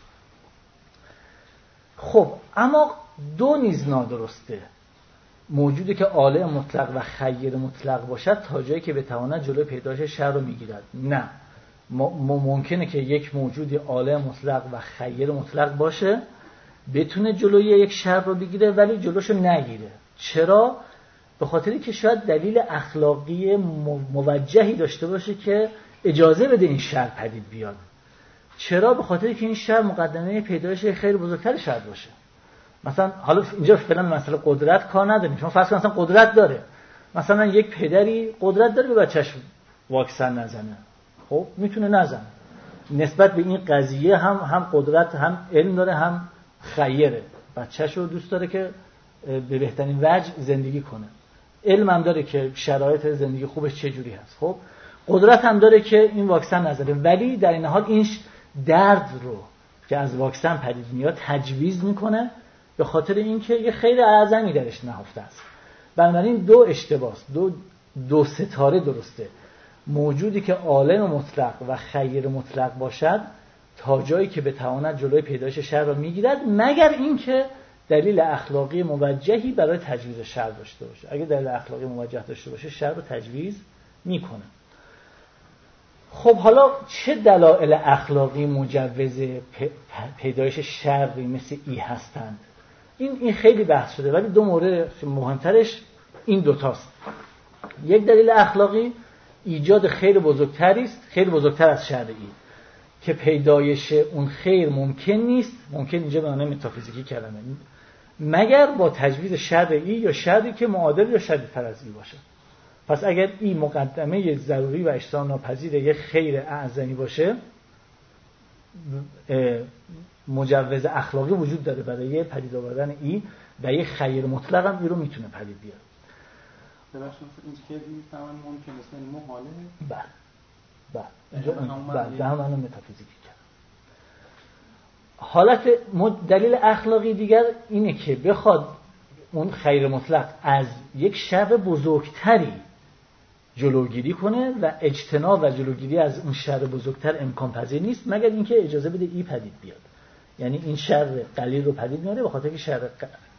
خب اما دو نیز نادرسته، موجودی که عالم مطلق و خیر مطلق باشد تا جایی که بتواند جلوی پیدایش شر رو میگیرد. نه، ممکنه که یک موجودی عالم مطلق و خیر مطلق باشه بتونه جلوی یک شر رو بگیره ولی جلوشو نگیره. چرا؟ به خاطری که شاید دلیل اخلاقی موجهی داشته باشه که اجازه بده این شر پدید بیاد. چرا؟ به خاطری که این شر مقدمه پیدایش خیر بزرگتر شاید باشه. مثلا حالا اینجا فعلا مسئله قدرت کار نداریم، شما فرض کن مثلا قدرت داره، مثلا یک پدری قدرت داره به بچه‌ش واکسن نزنه، خب میتونه نزنه، نسبت به این قضیه هم قدرت هم علم داره هم خیره، بچه‌شو دوست داره که به بهترین وجه زندگی کنه، علم هم داره که شرایط زندگی خوبش چه جوری هست، خب قدرت هم داره که این واکسن نزنه، ولی در این حال این درد رو که از واکسن پدید میاد تجویز میکنه به خاطر اینکه یه خیر اعظمی درش نهفته است. بنابراین دو اشتباس، دو ستاره درسته. موجودی که عالم مطلق و خیر مطلق باشد تا جایی که بتواند جلوی پیدایش شر را میگیرد، مگر اینکه دلیل اخلاقی موجهی برای تجویز شر داشته باشه. اگه دلیل اخلاقی موجه داشته باشه شر رو تجویز میکنه. خب حالا چه دلایل اخلاقی مجوز پیدایش شری مثل ای هستند؟ این خیلی بحث شده، ولی دو مورد مهمترش این دوتاست. یک دلیل اخلاقی ایجاد خیر بزرگتری است، خیر بزرگتر از شرعی، که پیدایش اون خیر ممکن نیست، ممکن اینجا به معنی متافیزیکی کلمه، مگر با تجویز شرعی یا شرعی که معادل یا شدیدتر از ای باشه. پس اگر این مقدمه ضروری و اجتناب ناپذیر یک خیر اعظمی باشه، مجوز اخلاقی وجود داره برای پدید آوردن ای و یک خیر مطلق هم این رو میتونه پدید بیاره. ببخشید این که میفهمن ممکن است این محاله؟ بله به همون متافیزیکی کرد. حالت دلیل اخلاقی دیگر اینه که بخواد اون خیر مطلق از یک شر بزرگتری جلوگیری کنه و اجتناب و جلوگیری از اون شر بزرگتر امکان پذیر نیست مگر اینکه اجازه بده ای پدید بیاد. یعنی این شر قلیل رو پدید میاره به خاطر که شر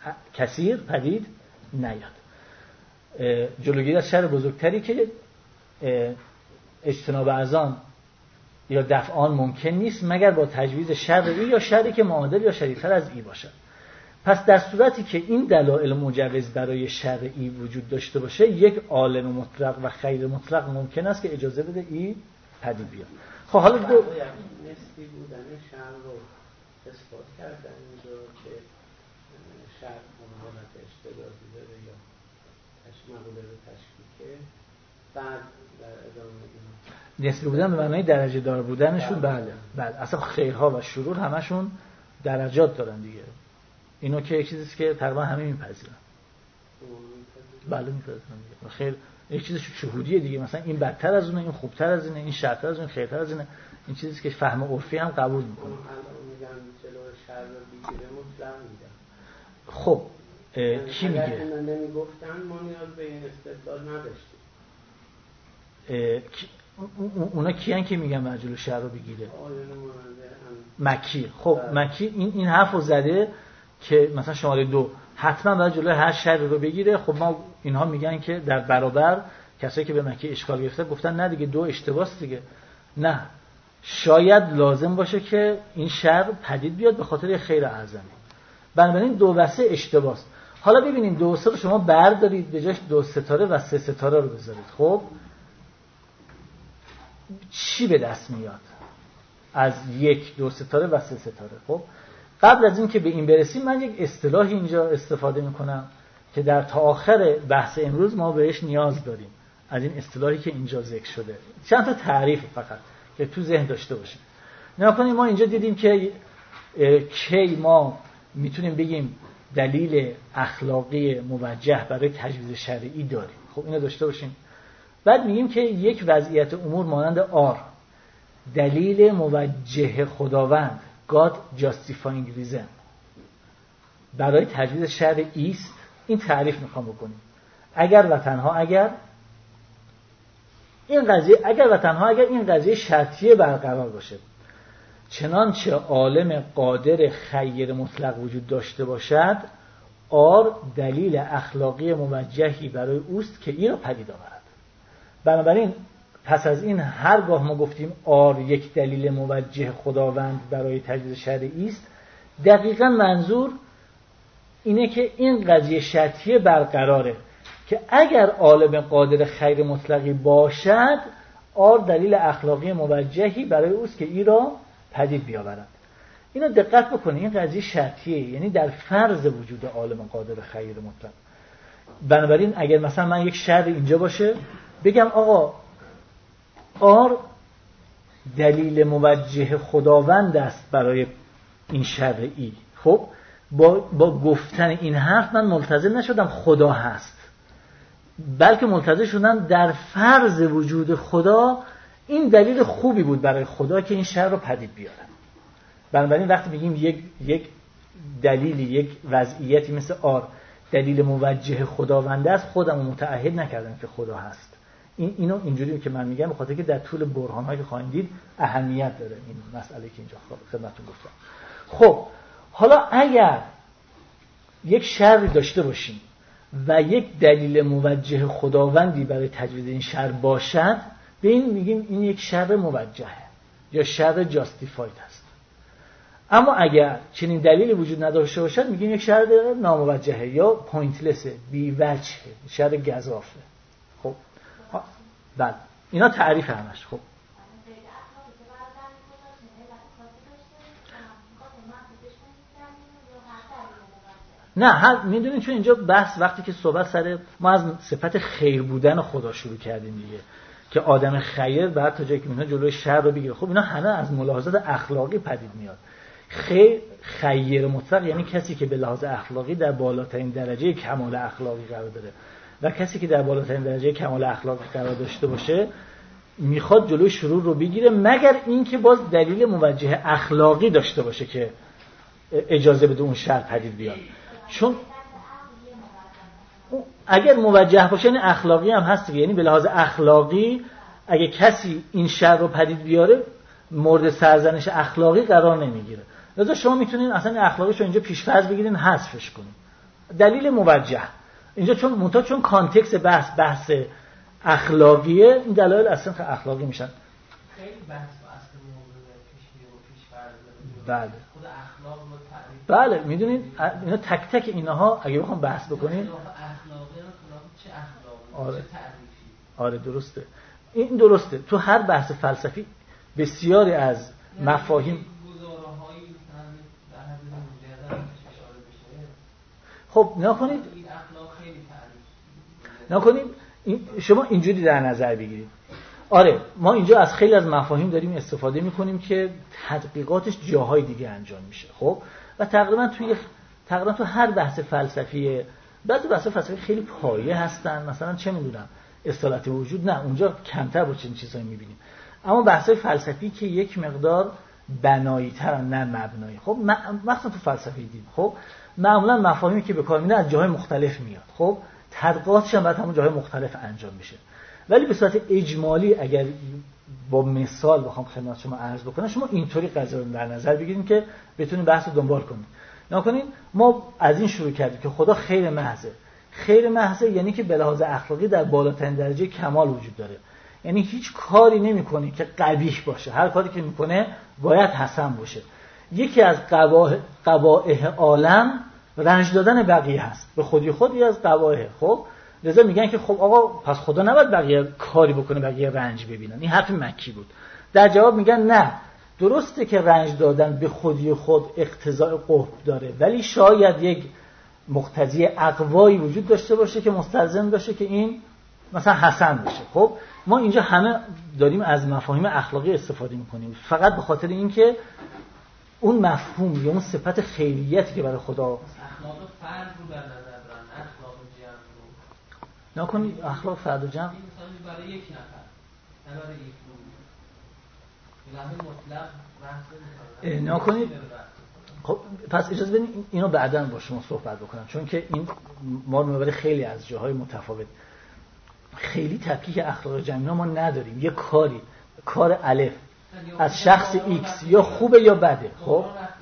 کثیر پدید نیاد. جلوگیری از شر بزرگتری که اجتناب از آن یا دفع آن ممکن نیست مگر با تجویز شر ای یا شری که معادل یا شدیدتر از ای باشد. پس در صورتی که این دلایل مجوز برای شر ای وجود داشته باشه، یک عالم مطلق و خیر مطلق ممکن است که اجازه بده ای پدید بیاد. خب حالا نسبی بودن شر رو اثبات کردن اینجا که شر ممکنت اشتباهی داره یا مقوله رو تشکیکه، بعد در ادامه این نسبی بودن به معنای درجه دار بودنشون. بله اصلا خیرها و شرور همشون درجات دارن دیگه. اینو که یک چیزیست که تقریبا همه میپذیرن. بله میپذیرن دیگه. خیر یک چیز شهودیه دیگه، مثلا این بدتر از اونه، این خوبتر از اینه، این شرتر از اون، خیرتر از اینه. این چیزیست که فهم عرفی هم قبول میکنه. الان میگن جلو شر رو بگیره مطلق میگن. خب کی میگه؟ اگر اینا نمیگفتن ما نیاز به این استدلال نداشتیم. اونا کیان که میگن مجلو شر رو بگیره؟ مکی. خب مکی این حرف رو زده که مثلا شماره 2 حتما باید جلوی هر شر رو بگیره. خب ما اینها میگن که در برابر کسایی که به مکی اشکال گرفته گفتن نه دیگه 2 اشتباهه دیگه. نه، شاید لازم باشه که این شر پدید بیاد به خاطر خیر اعظمی. بنابراین 2 و 3 اشتباهه. حالا ببینیم 2 و 3 رو شما بردارید به جاش 2 ستاره و 3 ستاره رو بذارید. خب چی به دست میاد از 1 2 ستاره و 3 ستاره؟ خب قبل از این که به این برسیم من یک اصطلاحی اینجا استفاده میکنم که در تا آخر بحث امروز ما بهش نیاز داریم، از این اصطلاحی که اینجا ذکر شده. چند تا تعریف فقط که تو ذهن داشته باشیم. نگاه کنید، ما اینجا دیدیم که کی ما میتونیم بگیم دلیل اخلاقی موجه برای تجویز شرعی داریم. خب اینو داشته باشیم. بعد میگیم که یک وضعیت امور مانند آر دلیل موجه خداوند God justifying reason برای تجویز شرعی است. این تعریف میخوام بکنیم. اگر و تنها اگر این قضیه شرطیه برقرار باشه، چنانچه عالم قادر خیر مطلق وجود داشته باشد، آر دلیل اخلاقی موجهی برای اوست که این را پدید آورد. بنابراین پس از این هرگاه ما گفتیم آر یک دلیل موجه خداوند برای تجویز شرعی است، دقیقاً منظور اینه که این قضیه شرطیه برقراره که اگر عالم قادر خیر مطلقی باشد، آر دلیل اخلاقی موجهی برای اوست که این را پدید بیاورد. اینو دقت بکنید، این قضیه شرطیه، یعنی در فرض وجود عالم قادر خیر مطلق. بنابراین اگر مثلا من یک شرط اینجا باشه بگم آقا آر دلیل موجه خداوند است برای این شرعی، خب با گفتن این حرف من ملتزم نشدم خدا هست، بلکه ملتزم شدم در فرض وجود خدا این دلیل خوبی بود برای خدا که این شر رو پدید بیاره. بنابراین وقتی میگیم یک دلیلی، یک وضعیتی مثل آر دلیل موجه خداوند است، خودم متعهد نکردم که خدا هست. اینو اینجوری که من میگم به خاطر که در طول برهان‌هایی که خواهید دید اهمیت داره این مسئله که اینجا خدمتتون گفتم. خب حالا اگر یک شر داشته باشیم و یک دلیل موجه خداوندی برای تجویز این شر باشد، به این میگیم این یک شر موجهه یا شر جاستیفاید است. اما اگر چنین دلیلی وجود نداشته باشد میگیم یک شر ناموجهه یا پوینتلسه، بی وجهه، شر گزافه. خب بله اینا تعریف همش. خب نه میدونین چون اینجا بحث وقتی که صحبت سر ما از صفت خیر بودن خدا شروع کردیم دیگه، که آدم خیر بعد تا جایی که اینا جلوی شر رو بگیره. خب اینا همه از ملاحظات اخلاقی پدید میاد. خیر مطلق یعنی کسی که به لحاظ اخلاقی در بالاترین درجه کمال اخلاقی قرار داره و کسی که در بالاترین درجه کمال اخلاقی قرار داشته باشه میخواد جلوی شرور رو بگیره، مگر اینکه باز دلیل موجه اخلاقی داشته باشه که اجازه بده اون شر پدید بیاد. چون اگر موجه باشه یعنی اخلاقی هم هست، یعنی به لحاظ اخلاقی اگه کسی این شر رو پدید بیاره مورد سرزنش اخلاقی قرار نمیگیره. لذا شما میتونین اصلا اخلاقیش رو اینجا پیش‌فرض بگیرین، حذفش کنین. دلیل موجه اینجا چون کانتکست بحث اخلاقیه، این دلایل اصلا اخلاقی میشن. خیلی بحث با اصل موضوع پیش‌بینی و پیش‌فرض. بله. خود اخلاق رو تعریف. بله میدونید اینا تک تک اینها اگه بخوام بحث بکنیم اخلاقی چه اخلاقی؟ آره. چه تعریفی؟ آره درسته. این درسته. تو هر بحث فلسفی بسیاری از مفاهیم گزاره‌هایی در حد مجرد اشاره بشه. خب نکنید این اخلاق خیلی تعریف. نکنید شما اینجوری در نظر بگیرید. آره ما اینجا از خیلی از مفاهیم داریم استفاده میکنیم که تطبیقاتش جاهای دیگه انجام میشه. خب و تقریبا تو هر بحث فلسفی بعضی بحث فلسفی خیلی پایه هستن، مثلا چه میدونم اصالت وجود، نه اونجا کمتر با چنین چیزایی میبینیم. اما بحث فلسفی که یک مقدار بنایی ترن نه مبنایی. خب مثلا تو فلسفه دین خب معمولا مفاهیمی که به کار میاد از جاهای مختلف میاد. خب تدقیقاتش هم باید همون جاهای مختلف انجام میشه. ولی به صورت اجمالی اگر با مثال بخوام خدمت شما عرض بکنم، شما اینطوری قضیه رو در نظر بگیرید که بتونید بحث رو دنبال کنید. نکنید ما از این شروع کردیم که خدا خیر محضه. خیر محضه یعنی که به لحاظ اخلاقی در بالاترین درجه کمال وجود داره. یعنی هیچ کاری نمی‌کنه که قبیح باشه. هر کاری که می‌کنه باید حسن باشه. یکی از قبائح عالم رنج دادن بقیه هست. به خودی خودی از قبائح. خب لذا میگن که خب آقا پس خدا نباید بقیه کاری بکنه بقیه رنج ببینن. این حرف مکی بود. در جواب میگن نه، درسته که رنج دادن به خودی خود اقتضای قرب داره، ولی شاید یک مقتضی اقوایی وجود داشته باشه که مستلزم باشه که این مثلا حسن باشه. خب ما اینجا همه داریم از مفاهیم اخلاقی استفاده میکنیم فقط به خاطر اینکه اون مفهوم یا اون صفت خیریتی که برای خدا اخلاق فرد رو در نظر دارن، اخلاق جمع رو نکنید. اخلاق فرد و جمع این مثلا برای یک نفر نه برای یک گروه مطلق بحث نکنید. خب پس اجازه بدین اینو بعداً با شما صحبت بکنم، چون که این ما رو میبره خیلی از جاهای متفاوت. خیلی تفکیک اخلاق جمعی ما نداریم. یه کار الف از شخص ایکس یا خوبه یا بده. خب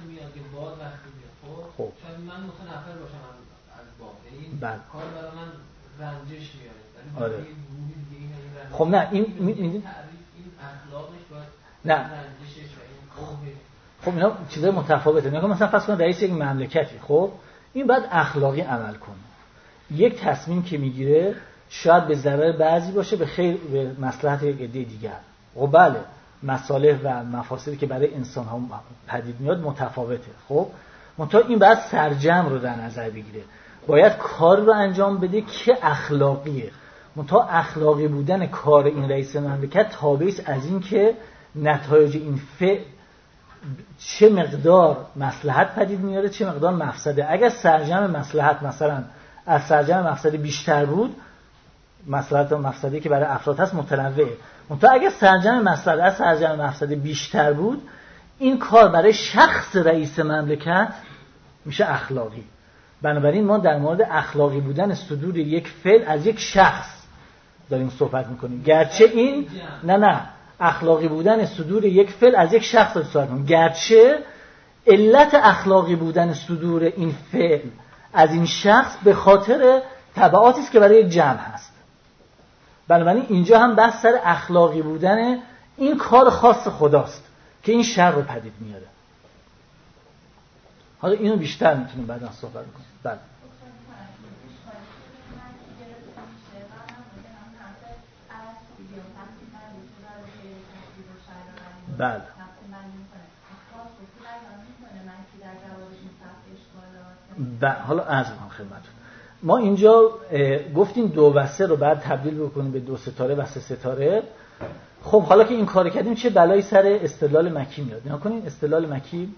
خب شاید من متنفر باشم از باب، این بله. کار برای من رنجش میاره. آره. خب نه این اخلاقش باید نه رنجشش و این خب اینا چیزای متفاوته. نگاه مثلا فرض کن رئیس یک مملکتی، خب این باید اخلاقی عمل کنه. یک تصمیم که میگیره شاید به ضرر بعضی باشه، به مصلحت یک عده دیگر. خب بله مصالح و مفاسدی که برای انسان ها پدید میاد متفاوته. خب منتها این باید سرجم رو در نظر بگیره، باید کار رو انجام بده که اخلاقیه. منتها اخلاقی بودن کار این رئیس مملکت تابع است از این که نتایج این فعل چه مقدار مصلحت پدید میاره چه مقدار مفسده. اگر سرجم مصلحت مثلا از سرجم مفسده بیشتر بود، مصلحت و مفسدی که برای افراد هست متنوعه. منتها اگر سرجم مصلحت از سرجم مفسده بیشتر بود، این کار برای شخص رئیس مملکت میشه اخلاقی. بنابراین ما در مورد اخلاقی بودن صدور یک فعل از یک شخص داریم صحبت میکنیم، گرچه این نه اخلاقی بودن صدور یک فعل از یک شخص داریم صحبت میکنیم، گرچه علت اخلاقی بودن صدور این فعل از این شخص به خاطر تبعاتی است که برای یک جمع هست. بنابراین اینجا هم بحث سر اخلاقی بودن این کار خاص خداست که این شر رو پدید میاره. حالا اینو بیشتر میتونیم بعدا صحبت کنیم. بله. بله. حالا عرض می‌کنم خدمتتون. ما اینجا گفتیم 2 و 3 رو بعد تبدیل بکنیم به 2 ستاره و 3 ستاره. خب حالا که این کار کردیم چه بلایی سر استدلال مکی میاد؟ نگاه کنین استدلال مکی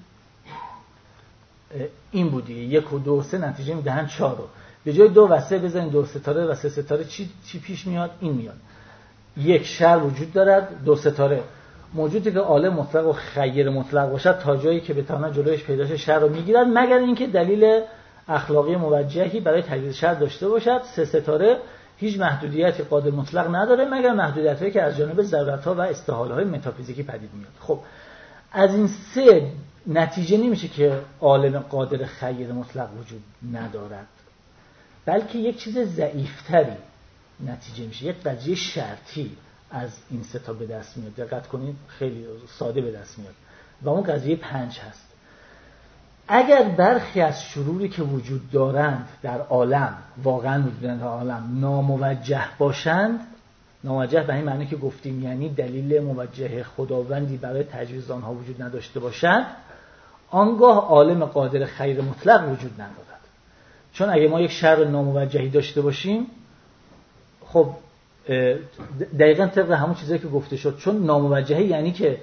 این بود دیگه 1 و 2 و 3 نتیجه میدهن 4 رو. به جای 2 و 3 بزنین 2 ستاره و 3 ستاره چی پیش میاد؟ این میاد. 1 شر وجود دارد، 2 ستاره موجودی که عالم مطلق و خیر مطلق باشد تا جایی که بتواند جلویش پیداش شر رو میگیرد، مگر اینکه دلیل اخلاقی موجهی برای تجدید شر داشته باشد. 3 ستاره هیچ محدودیتی قادر مطلق نداره مگر محدودیتایی که از جانب ضرورت‌ها و استحاله‌های متافیزیکی پدید میاد. خب از این 3 نتیجه نمیشه که عالم قادر خیر مطلق وجود ندارد، بلکه یک چیز ضعیفتری نتیجه میشه. یک قضیه شرطی از این سه تا به دست میاد. دقت کنید خیلی ساده به دست میاد و اون قضیه 5 هست. اگر برخی از شروری که وجود دارند در عالم، واقعا وجود دارند در عالم، ناموجه باشند، ناموجه به این معنی که گفتیم یعنی دلیل موجه خداوندی برای تجویز آنها وجود نداشته باشد، آنگاه عالم قادر خیر مطلق وجود ندارد. چون اگه ما یک شر ناموجهی داشته باشیم، خب دقیقاً طبق همون چیزایی که گفته شد، چون ناموجهی یعنی که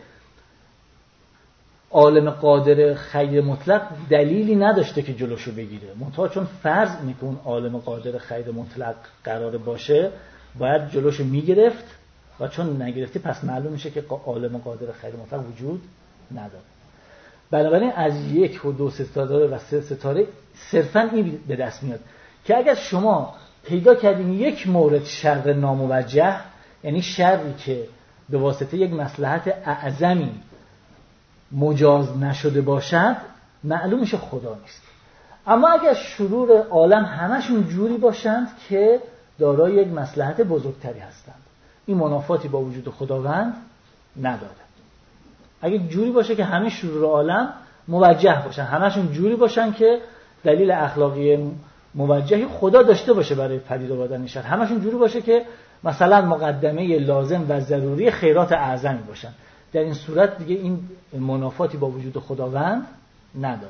عالم قادر خیر مطلق دلیلی نداشته که جلوشو بگیره. منتها چون فرض اینه که اون عالم قادر خیر مطلق قرار باشه، باید جلوشو میگرفت و چون نگرفتی پس معلوم میشه که عالم قادر خیر مطلق وجود نداره. بنابراین از 1 و 2 ستاره و 3 ستاره صرفاً این به دست میاد که اگر شما پیدا کردین یک مورد شر ناموجه، یعنی شری که به واسطه یک مصلحت اعظمی مجاز نشده باشد، معلوم میشه خدا نیست. اما اگر شرور عالم همشون جوری باشند که دارای یک مصلحت بزرگتری هستند، این منافاتی با وجود خداوند نداره. اگه جوری باشه که همه شرور عالم موجه باشن، همشون جوری باشن که دلیل اخلاقی موجهی خدا داشته باشه برای پدید آوردن شر، همشون جوری باشه که مثلا مقدمه لازم و ضروری خیرات اعظمی باشن، در این صورت دیگه این منافاتی با وجود خداوند نداره.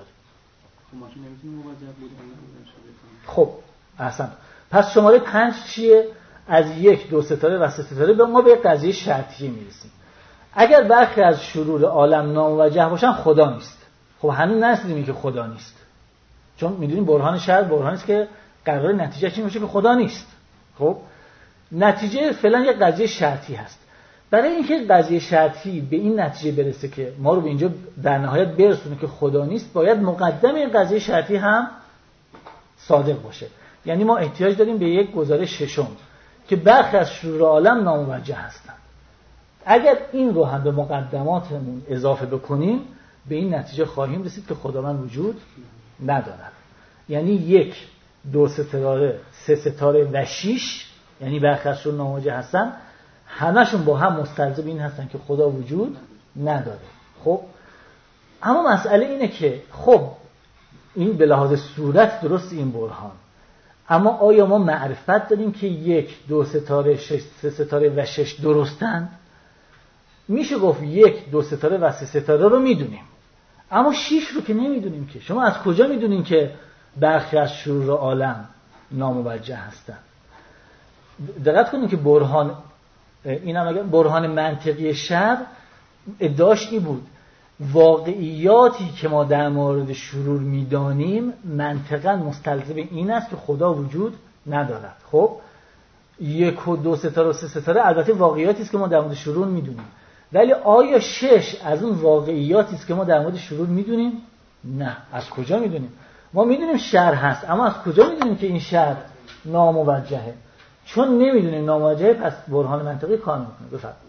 خب احسن. پس شماره 5 چیه؟ از 1 2 ستاره و 3 ستاره به ما به قضیه شرطی میرسیم. اگر برخی از شرور عالم ناموجه باشن، خدا نیست. خب هنوز نرسیدیم که خدا نیست، چون میدونیم برهان شرع برهانی است که قرار نتیجه این باشه که خدا نیست. خب نتیجه فعلا یک قضیه شرطی هست. برای اینکه قضیه شرطی به این نتیجه برسه که ما رو به اینجا در نهایت برسونه که خدا نیست، باید مقدم این قضیه شرطی هم صادق باشه. یعنی ما احتیاج داریم به یک گزارش ششم که برخی از شرور عالم ناموجه هستند. اگر این رو هم به مقدماتمون اضافه بکنیم، به این نتیجه خواهیم رسید که خداوند وجود ندارد. یعنی 1 2 ستاره 3 ستاره و 6، یعنی برخی از شرور ناموجه هستن، همشون با هم مستلزم این هستن که خدا وجود نداره. خب اما مسئله اینه که خب این به لحاظ صورت درست این برهان، اما آیا ما معرفت داریم که 1 2 ستاره 6 3 ستاره و 6 درستند؟ میشه گفت 1 2 ستاره و 3 ستاره رو میدونیم، اما 6 رو که نمیدونیم. که شما از کجا میدونین که برخی از شرور عالم ناموجه هستند؟ دقت کنید که برهان اینم اگر برهان منطقی شرع ادعاش این بود واقعیاتی که ما در مورد شرور میدانیم منطقاً مستلزم این است که خدا وجود ندارد. خب 1 و 2 ستاره و 3 ستاره البته واقعیاتی است که ما در مورد شرور میدونیم، ولی آیا 6 از اون واقعیاتی است که ما در مورد شرور میدونیم؟ نه. از کجا میدونیم؟ ما میدونیم شر هست، اما از کجا میدونیم که این شر ناموجهه؟ چون نمیدونیم ناموجهه، پس برهان منطقی کار نمیکنه. بفرمایید.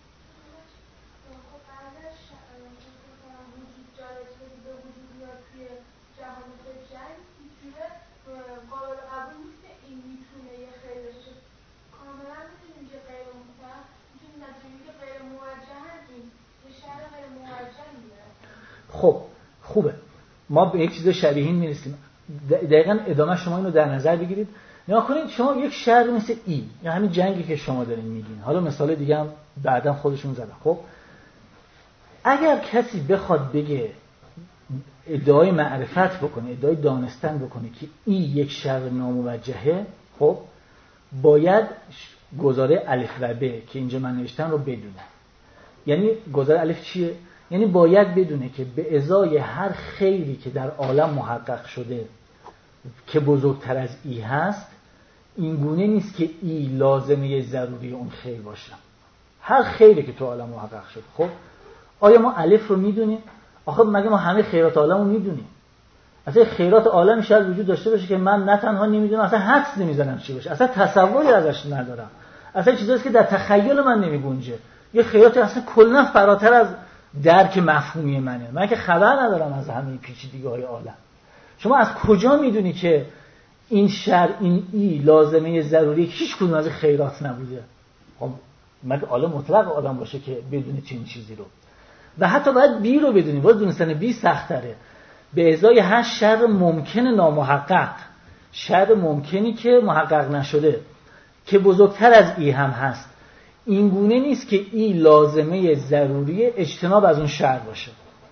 خب خوبه، ما به یک چیز شبیه‌این میرسیم. دقیقاً ادامه شما اینو در نظر بگیرید. نگاه کنید شما یک شهر مثل ای، یا همین جنگی که شما دارین میگین، حالا مثال دیگه هم بعداً خودشون زدن. خب اگر کسی بخواد بگه ادعای معرفت بکنه، ادعای دانستن بکنه که ای یک شهر ناموجهه، خب باید گزاره الف و ب که اینجا من نوشتم رو بدونه. یعنی گزاره الف چیه؟ یعنی باید بدونه که به ازای هر خیری که در عالم محقق شده که بزرگتر از ای هست، این گونه نیست که ای لازمه ضروری اون خیر باشه. هر خیری که تو عالم محقق شده. خب آیا ما الف رو میدونیم؟ آخه مگه ما همه خیرات عالم رو میدونیم؟ اصلا خیرات عالم شاید وجود داشته باشه که من نه تنها نمیدونم، اصلا حدس نمیزنم چی باشه، اصلا تصوری ازش ندارم، اصلا چیزاییست که در تخیل من نمیگنجه. یه خیراتی اصلا کلا فراتر از درک مفهومی منه، من که خبر ندارم از همه پیچیدگی‌های عالم. شما از کجا میدونی که این شر، این ای لازمه ضروری هیچ کدوم از خیرات نبوده. خب مگه عالم مطلق آدم باشه که بدون چنین چیزی رو؟ و حتی باید بی رو بدونیم. باید دونستن بی سخت‌تره. به ازای هر شر ممکن نامحقق، شر ممکنی که محقق نشده که بزرگتر از ای هم هست، این گونه نیست که ای لازمه ضروری اجتناب از اون شر باشه.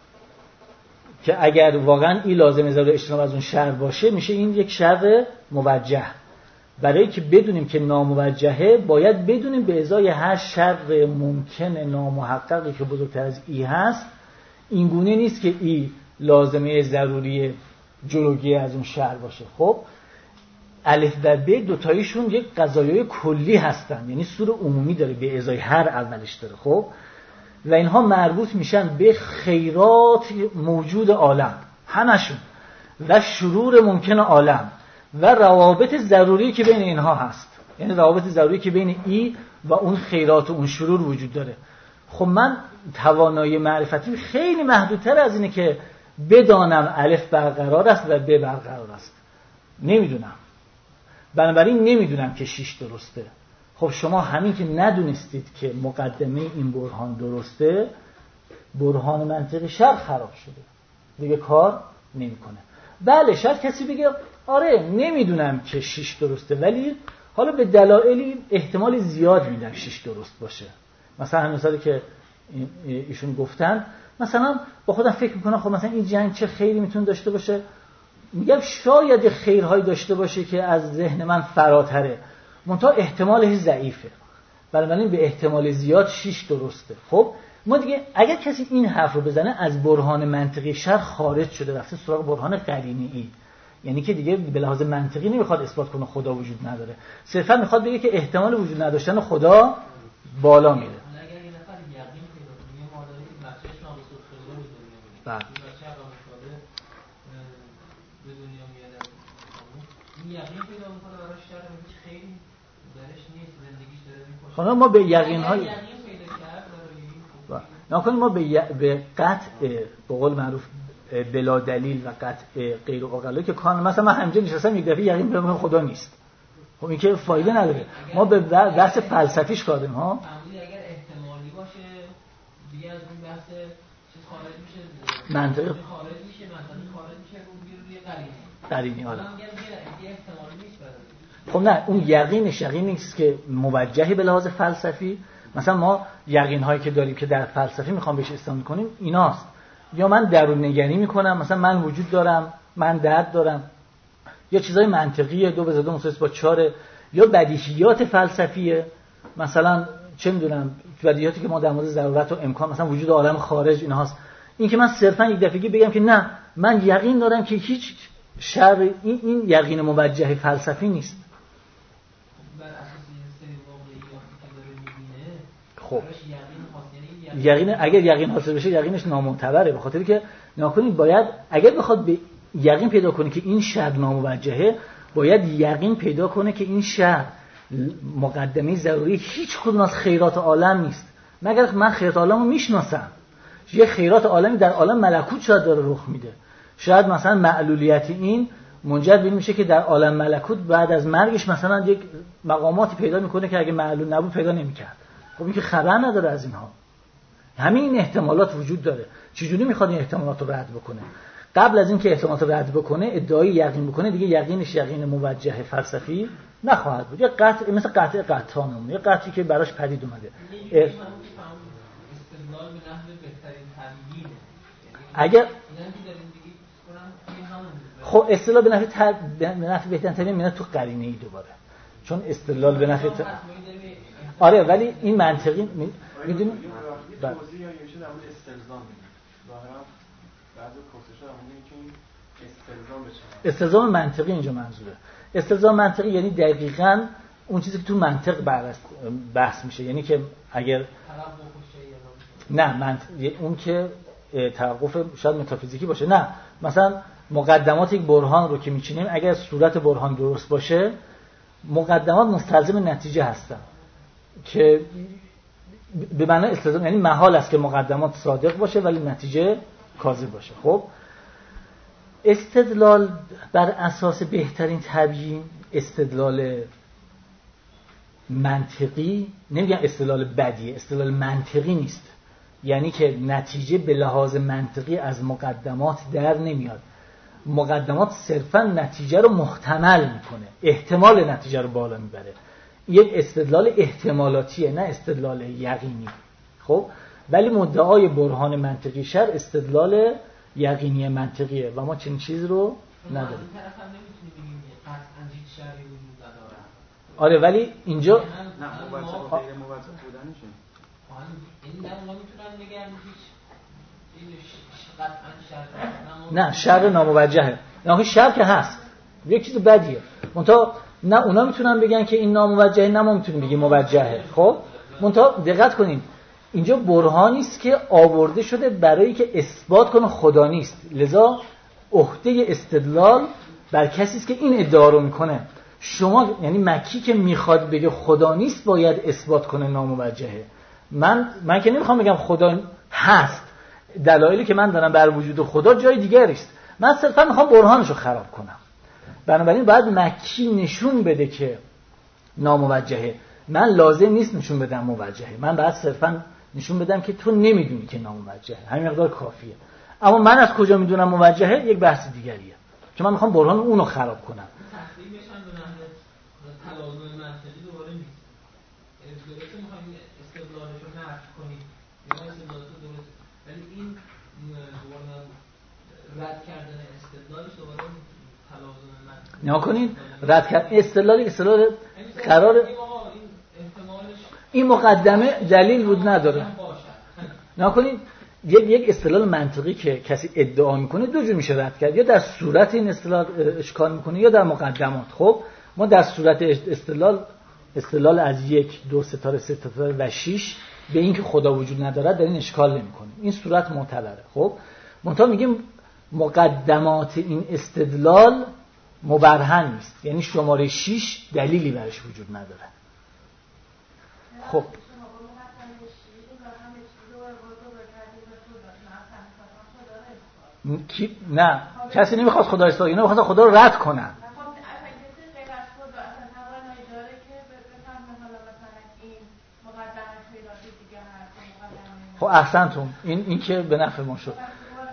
که اگر واقعا ای لازمه ضروری اجتناب از اون شر باشه، میشه این یک شر موجه. برای که بدونیم که ناموجهه، باید بدونیم به ازای هر شر ممکن نامحققی که بزرگتر از ای هست، این گونه نیست که ای لازمه ضروری جلوگیری از اون شر باشه. خب الف و ب دوتایشون یک قضایای کلی هستن، یعنی سور عمومی داره به ازای هر اولش داره. خب و اینها مربوط میشن به خیرات موجود عالم همشون و شرور ممکن عالم و روابط ضروری که بین اینها هست، یعنی روابط ضروری که بین ای و اون خیرات و اون شرور وجود داره. خب من توانایی معرفتی خیلی محدودتر از اینه که بدانم الف برقرار است و ب برقرار است. نمیدونم، بنابراین نمیدونم که 6 درسته. خب شما همین که ندونستید که مقدمه این برهان درسته، برهان منطقی شر خراب شده، دیگه کار نمیکنه. بله شاید کسی بگه آره نمیدونم که 6 درسته، ولی حالا به دلایلی احتمال زیاد میدم 6 درست باشه. مثلا همین مثالی که ایشون گفتن، مثلا با خودم فکر میکنم خب مثلا این جنگ چه خیری میتونه داشته باشه، میگم شاید خیرهایی داشته باشه که از ذهن من فراتره، منتها احتمالش ضعیفه، بنابراین به احتمال زیاد 6 درسته. خب ما دیگه اگر کسی این حرف رو بزنه از برهان منطقی شر خارج شده، رفته سراغ برهان قرینی، یعنی که دیگه به لحاظ منطقی نمیخواد اثبات کنه خدا وجود نداره، صرفا میخواد بگه که احتمال وجود نداشتن خدا بالا میره. اگر یه نفر یقین پیدا کنه ما داریم بچه‌ش ناقص خدا رو دنیا بله بچه عقب افتاده به دنیا میاد، این یقین پیدا میکنه براش شر هیچ خیلی درش نیست، زندگیش داره میکنه. حالا ما به یقین‌های یقین پیدا کرد برای نکنیم ما به قطع به قول معروف بلا دلیل و قطع غیر عاقلانه که کار، مثلا من همینجا نشستم یک دفعه یقین پیدا کنم خدا نیست، خب این که فایده نداره. ما به بحث فلسفیش کار داریم ها. اگر احتمالی باشه دیگه از این بحث چیز خارج میشه، منطقی خارج میشه، منطقی خارج میشه، روی قرینی حالا دیگه احتمالی نیست برای. خب نه، اون یقینش یقین نیست که موجهی به لحاظ فلسفی. مثلا ما یقین هایی که داریم که در فلسفی میخوام بهش استناد کنیم ایناست، یا من درون نگری میکنم، مثلا من وجود دارم، من درد دارم، یا چیزای منطقیه 2 + 2 = 4، یا بدیهیات فلسفیه، مثلا چه میدونم بدیهیاتی که ما در مورد ضرورت و امکان، مثلا وجود عالم خارج اینهاست. این که من صرفا یک دفعگی بگم که نه من یقین دارم که هیچ شر، این یقین موجه فلسفی نیست. بر اساس سری واقعیاتی که داره میبینه خب یقین یقین اگر یقین حاصل بشه یقینش نامعتبره، به خاطر که ناکنید باید اگر بخواد به یقین پیدا کنه که این شر ناموجهه، باید یقین پیدا کنه که این شر مقدمه ضروری هیچ کدوم از خیرات عالم نیست، مگر من خیرات عالم رو میشناسم. یه خیرات عالمی در عالم ملکوت شاید داره رخ میده، شاید مثلا معلولیت این منجر به این میشه که در عالم ملکوت بعد از مرگش مثلا یک مقاماتی پیدا میکنه که اگه معلول نبود پیدا نمیکرد. خب این که خبر نداره از اینها. همین احتمالات وجود داره. چجوری میخواد این احتمالات رو رد بکنه؟ قبل از اینکه احتمالات رو رد بکنه ادعای یقین بکنه، دیگه یقینش یقین موجه فلسفی نخواهد بود. یه قطع مثل قطع قطعان، یه قطعی که براش پدید اومده. اگر خب استدلال به نفع بهترین ترین میاد تو قرینه ای دوباره، چون استدلال به نفع آره، ولی این منطقی میدونی بعد توضیح یا میشه در مورد استلزام ظاهرا بعضی پرسش‌ها در مورد اینکه این استلزام بشه، استلزام منطقی اینجا منظوره. استلزام منطقی یعنی دقیقاً اون چیزی که تو منطق بحث میشه، یعنی که اگر نه اون که توقف شاید متافیزیکی باشه، نه مثلا مقدمات یک برهان رو که میچینیم اگر صورت برهان درست باشه، مقدمات مستلزم نتیجه هستن که به معنای استلزام، یعنی محال است که مقدمات صادق باشه ولی نتیجه کاذب باشه. خب استدلال بر اساس بهترین تبیین استدلال منطقی، نمیگم استدلال بدیه، استدلال منطقی نیست. یعنی که نتیجه به لحاظ منطقی از مقدمات در نمیاد. مقدمات صرفا نتیجه رو محتمل میکنه، احتمال نتیجه رو بالا میبره. یک استدلال احتمالاتیه، نه استدلال یقینی. خب ولی مدعای برهان منطقی شر استدلال یقینی منطقیه و ما چنین چیز رو نداریم. آره ولی اینجا نه موجه و غیر موجه بودنشه. این نه اونا میتونن بگن هیچ نه شر ناموجهه. نه شر که هست، یک چیز بدیه. منتها نه اونا میتونن بگن که این ناموجهه، نه ما میتونیم بگیم موجهه. خب منتها دقت کنین اینجا برهانی است که آورده شده برای که اثبات کنه خدا نیست. لذا عهده استدلال بر کسی است که این ادعا رو میکنه. شما یعنی مکی که میخواد بگه خدا نیست باید اثبات کنه ناموجهه. من که نمیخوام بگم خدا هست، دلایلی که من دارم بر وجود خدا جای دیگری است. من صرفا میخوام برهانشو خراب کنم. بنابراین باید مکی نشون بده که ناموجهه. من لازم نیست نشون بدم موجهه، من باید صرفا نشون بدم که تو نمیدونی که ناموجهه، همین مقدار کافیه. اما من از کجا میدونم موجهه یک بحث دیگریه، چون من میخوام برهان اونو خراب کنم. تقسیمش هم به نحو تلازم منطقی دوباره نیست. درسته میخوایم استدلالش رو نفی کنیم یا استدلالش رو درست، ولی این دوباره رد کردن استدلالش دوباره تلازم منطقی نها کنین رد کردن استدلال قرار این مقدمه دلیل بود نداره. نها کنین یک استدلال منطقی که کسی ادعا میکنه دو جور میشه رد کرد، یا در صورت این استدلال اشکال میکنه یا در مقدمات. خب ما در صورت استدلال از 1 2 ستاره 3 ستاره و 6 به این که خدا وجود ندارد در این اشکال نمیکنیم، این صورت معتبره. خب منتها میگیم مقدمات این استدلال مبرهن نیست، یعنی شماره 6 دلیلی برش وجود نداره. خب نه کسی نمیخواد خدا اثبات، اینا میخواد خدا رو رد کنن. خب احسنتون، این که به نفع ما شد.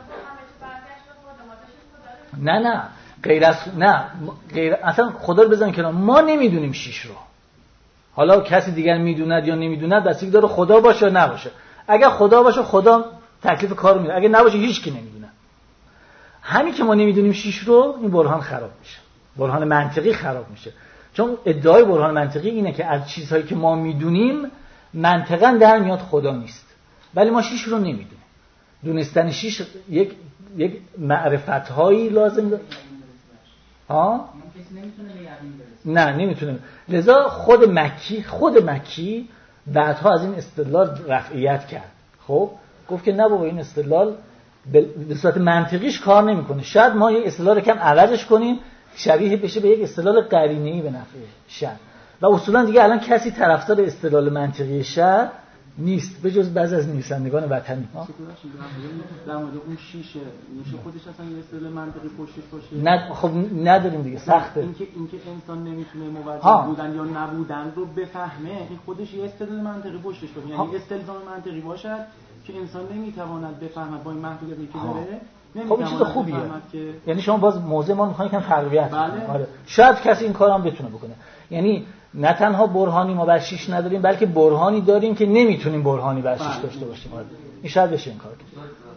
نه غیر از اصلا خدا رو بزنیم کنار، ما نمیدونیم 6 رو. حالا کسی دیگر میدوند یا نمیدوند بستگی داره خدا باشه یا نباشه. اگر خدا باشه خدا تکلیف کارو میده، اگر نباشه هیچ کی نمیدونه. همین که ما نمیدونیم 6 رو، این برهان خراب میشه، برهان منطقی خراب میشه. چون ادعای برهان منطقی اینه که از چیزهایی که ما میدونیم منطقاً در میاد خدا نیست، ولی ما 6 رو نمیدونیم. دونستن 6 یک معرفت‌هایی لازم داره. ها؟ کسی نمیتونه به یقین نه برسه. نمیتونه. لذا خود مکی بعدها از این استدلال رفعیت کرد. خب گفت که نه بابا این استدلال به صورت منطقیش کار نمیکنه، شاید ما یک استدلال کم عوضش کنیم شبیه بشه به یک استدلال قرینه‌ای به نفع شر. و اصولا دیگه الان کسی طرفدار استدلال منطقی شر نیست به جز بعضی از نویسندگان وطنی. در مورد اون 6 میشه خودش اصلا یه استدلال منطقی پشتش باشه؟ نه خب نداریم دیگه، سخته. اینکه انسان نمیتونه موجه بودن یا نبودن رو بفهمه، این خودش یه استدلال منطقی پشتش باشه. یعنی استدلال منطقی باشد که انسان نمیتواند بفهمد با این محدودیتی که داره. خب این چیز خوبیه. یعنی شما باز موضوع ما میخواین یکم تقویت کنید. آره. شاید کسی این کارو هم بتونه بکنه. یعنی نه تنها برهانی ما بر 6 نداریم، بلکه برهانی داریم که نمیتونیم برهانی بر 6 داشته باشیم. آره. این شاید بشه این کار کرد.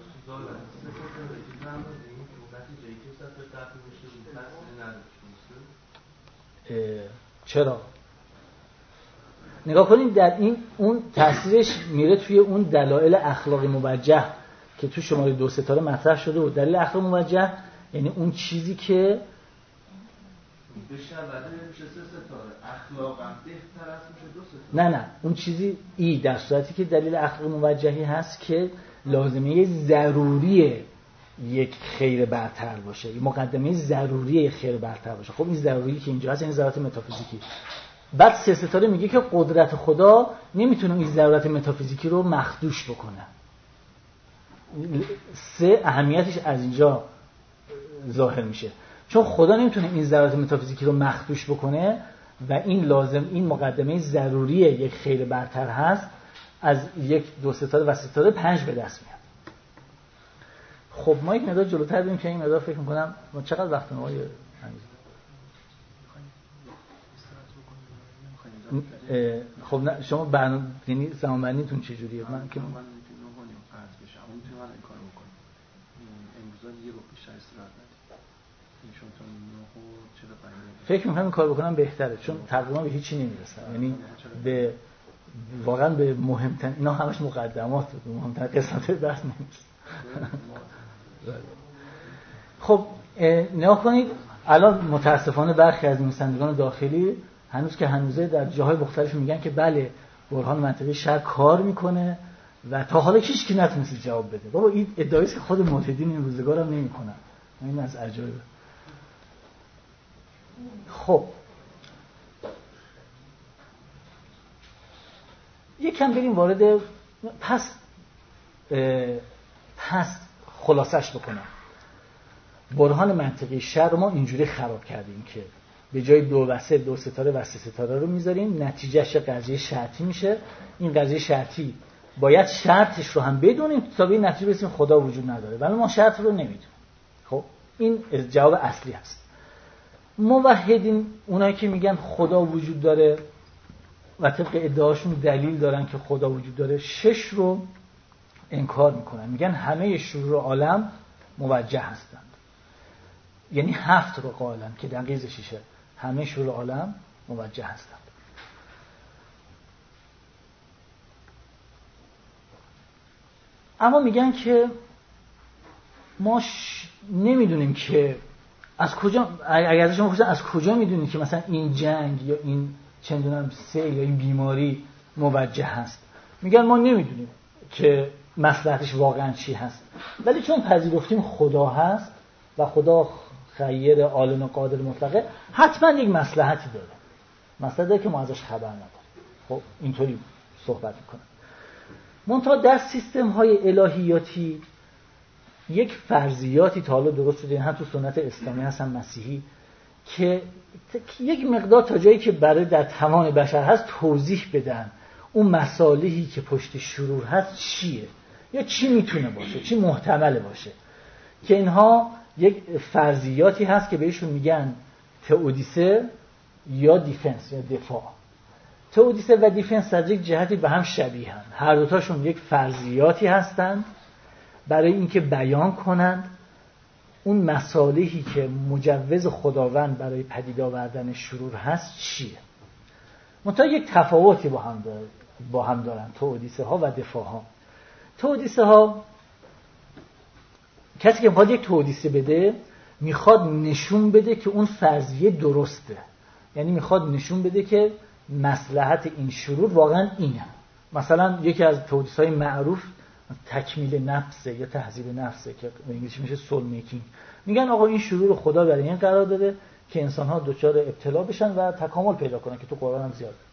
چرا؟ نگاه کنید در این اون تاثیرش میره توی اون دلایل اخلاقی موجه که تو شماره 2 ستاره مطرح شده بود. دلیل اخلاقی موجه یعنی اون چیزی که بشه بعد میشه 3 ستاره، اخلاقا بهتر است میشه 2 ستاره. نه اون چیزی در صورتی که دلیل اخلاقی موجهی هست که لازمه ضروری یک خیر برتر باشه، مقدمه ضروری خیر برتر باشه. خب این ضروری که اینجا هست یعنی ضرورت متافیزیکی. بعد 3 ستاره میگه که قدرت خدا نمیتونه این ضرورت متافیزیکی رو مخدوش بکنه. 3 اهمیتش از اینجا ظاهر میشه، چون خدا نمیتونه این ذرات متافیزیکی رو مخدوش بکنه و این لازم، این مقدمه ضروری یک خیل برتر هست، از یک دو ستاره و ستاره 5 به دست میاد. خب ما یک مقدار جلوتر بریم که این مقدار فکر میکنم ما چقدر وقت ما خب نه شما برنامه یعنی زمانبندیتون چه جوریه؟ من که فکر می‌کنم این کار بکنم بهتره، چون تقریبا به هیچی نمیرسم، یعنی به واقعا به مهمترین اینا همش مقدمات بود، مهمترین قسمت بحث نیست. خب نگاه کنید الان متاسفانه برخی از نویسندگان داخلی هنوز که هنوزه در جاهای مختلف میگن که بله برهان منطقی شرع کار میکنه و تا حالا هیچ کی نتونسته جواب بده. بابا این ادعایی است که خود ملحدین این روزگار هم نمیکنن. این از عجایب. خب یکم بریم وارد پس خلاصش بکنم. برهان منطقی شرع رو ما اینجوری خراب کردیم که به جای 2 و 3 2 ستاره و 3 ستاره رو میذاریم، نتیجهش قضیه شرطی میشه. این قضیه شرطی باید شرطش رو هم بدونیم تا به این نتیجه برسیم خدا وجود نداره، ولی ما شرط رو نمیدونیم. خب این جواب اصلی هست. موحدین اونایی که میگن خدا وجود داره و طبق ادعاشون دلیل دارن که خدا وجود داره، 6 رو انکار میکنن، میگن همه شرور عالم موجه هستند. یعنی 7 رو قائلن که دقیق 6 همه شرور عالم موجه هستند. اما میگن که ما نمیدونیم که از کجا، اگر شما بپرسن از کجا میدونید که مثلا این جنگ یا این چه میدونم سیل یا این بیماری موجه هست، میگن ما نمیدونیم که مصلحتش واقعا چی هست، ولی چون پذیرفتیم خدا هست و خدا خیر عالم قادر مطلقه، حتما یک مصلحتی داره، مصلحتی داره که ما ازش خبر نداریم. خب اینطوری صحبت میکنن. منتها در سیستم های الهیاتی یک فرضیاتی تا حالا درست شده، هم تو سنت اسلامی هستن مسیحی، که یک مقدار تا جایی که برای در توان بشر هست توضیح بدن اون مصالحی که پشت شرور هست چیه یا چی میتونه باشه، چی محتمل باشه، که اینها یک فرضیاتی هست که بهشون میگن تئودیسه یا دیفنس یا دفاع. تئودیسه و دیفنس از یک جهتی به هم شبیهن، هر دوتاشون یک فرضیاتی هستند برای اینکه بیان کنند اون مصالحی که مجوز خداوند برای پدید آوردن شرور هست چیه. منتها یک تفاوتی با هم دارن تئودیسه ها و دفاع ها. تئودیسه ها، کسی که میخواد یک تئودیسه بده میخواد نشون بده که اون فرضیه درسته، یعنی میخواد نشون بده که مصلحت این شرور واقعا اینه. مثلا یکی از تئودیسه های معروف تکمیل نفسه یا تهذیب نفسه که به انگلیسی میشه سول میکینگ. میگن آقا این شرور رو خدا برای این قرار داده که انسان‌ها دچار ابتلا بشن و تکامل پیدا کنن، که تو قرآن هم زیاده.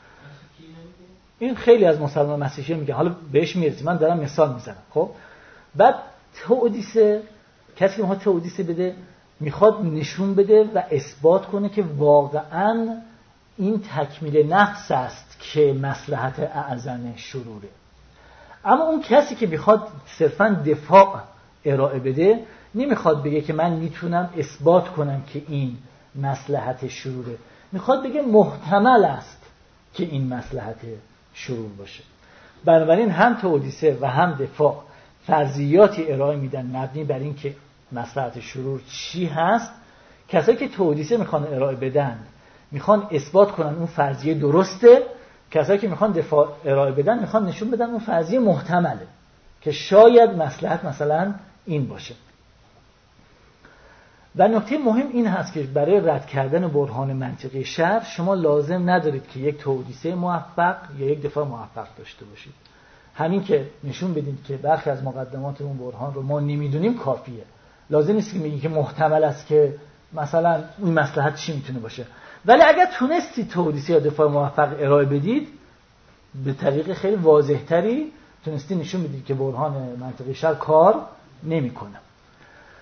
این خیلی از مسلمان مسیحیان میگن، حالا بهش میرسیم، من دارم مثال میزنم. خب بعد تئودیسه، کسی که میخواد تئودیسه بده میخواد نشون بده و اثبات کنه که واقعاً این تکمیل نفس است که مصلحت اعظم شروره. اما اون کسی که میخواد صرفاً دفاع ارائه بده نمیخواد بگه که من میتونم اثبات کنم که این مصلحت شروره، میخواد بگه محتمل است که این مصلحت شرور باشه. بنابراین هم تئودیسه و هم دفاع فرضیاتی ارائه میدن مبنی بر این که مصلحت شرور چی هست. کسایی که تئودیسه میخوان ارائه بدن میخوان اثبات کنن اون فرضیه درسته، کسایی که میخوان دفاع ارائه بدن میخوان نشون بدن اون فرضیه محتمله که شاید مصلحت مثلا این باشه. و نکته مهم این هست که برای رد کردن برهان منطقی شرع شما لازم ندارید که یک تئودیسه موفق یا یک دفاع موفق داشته باشید. همین که نشون بدید که برخی از مقدمات اون برهان رو ما نمیدونیم کافیه. لازم نیست که بگید که محتمل است که مثلا این مصلحت چی میتونه باشه. ولی اگر تونستید تئودیسه یا دفاع موفق ارائه بدید، به طریق خیلی واضح‌تری تونستید نشون بدید که برهان منطقی شرع کار نمیکنه.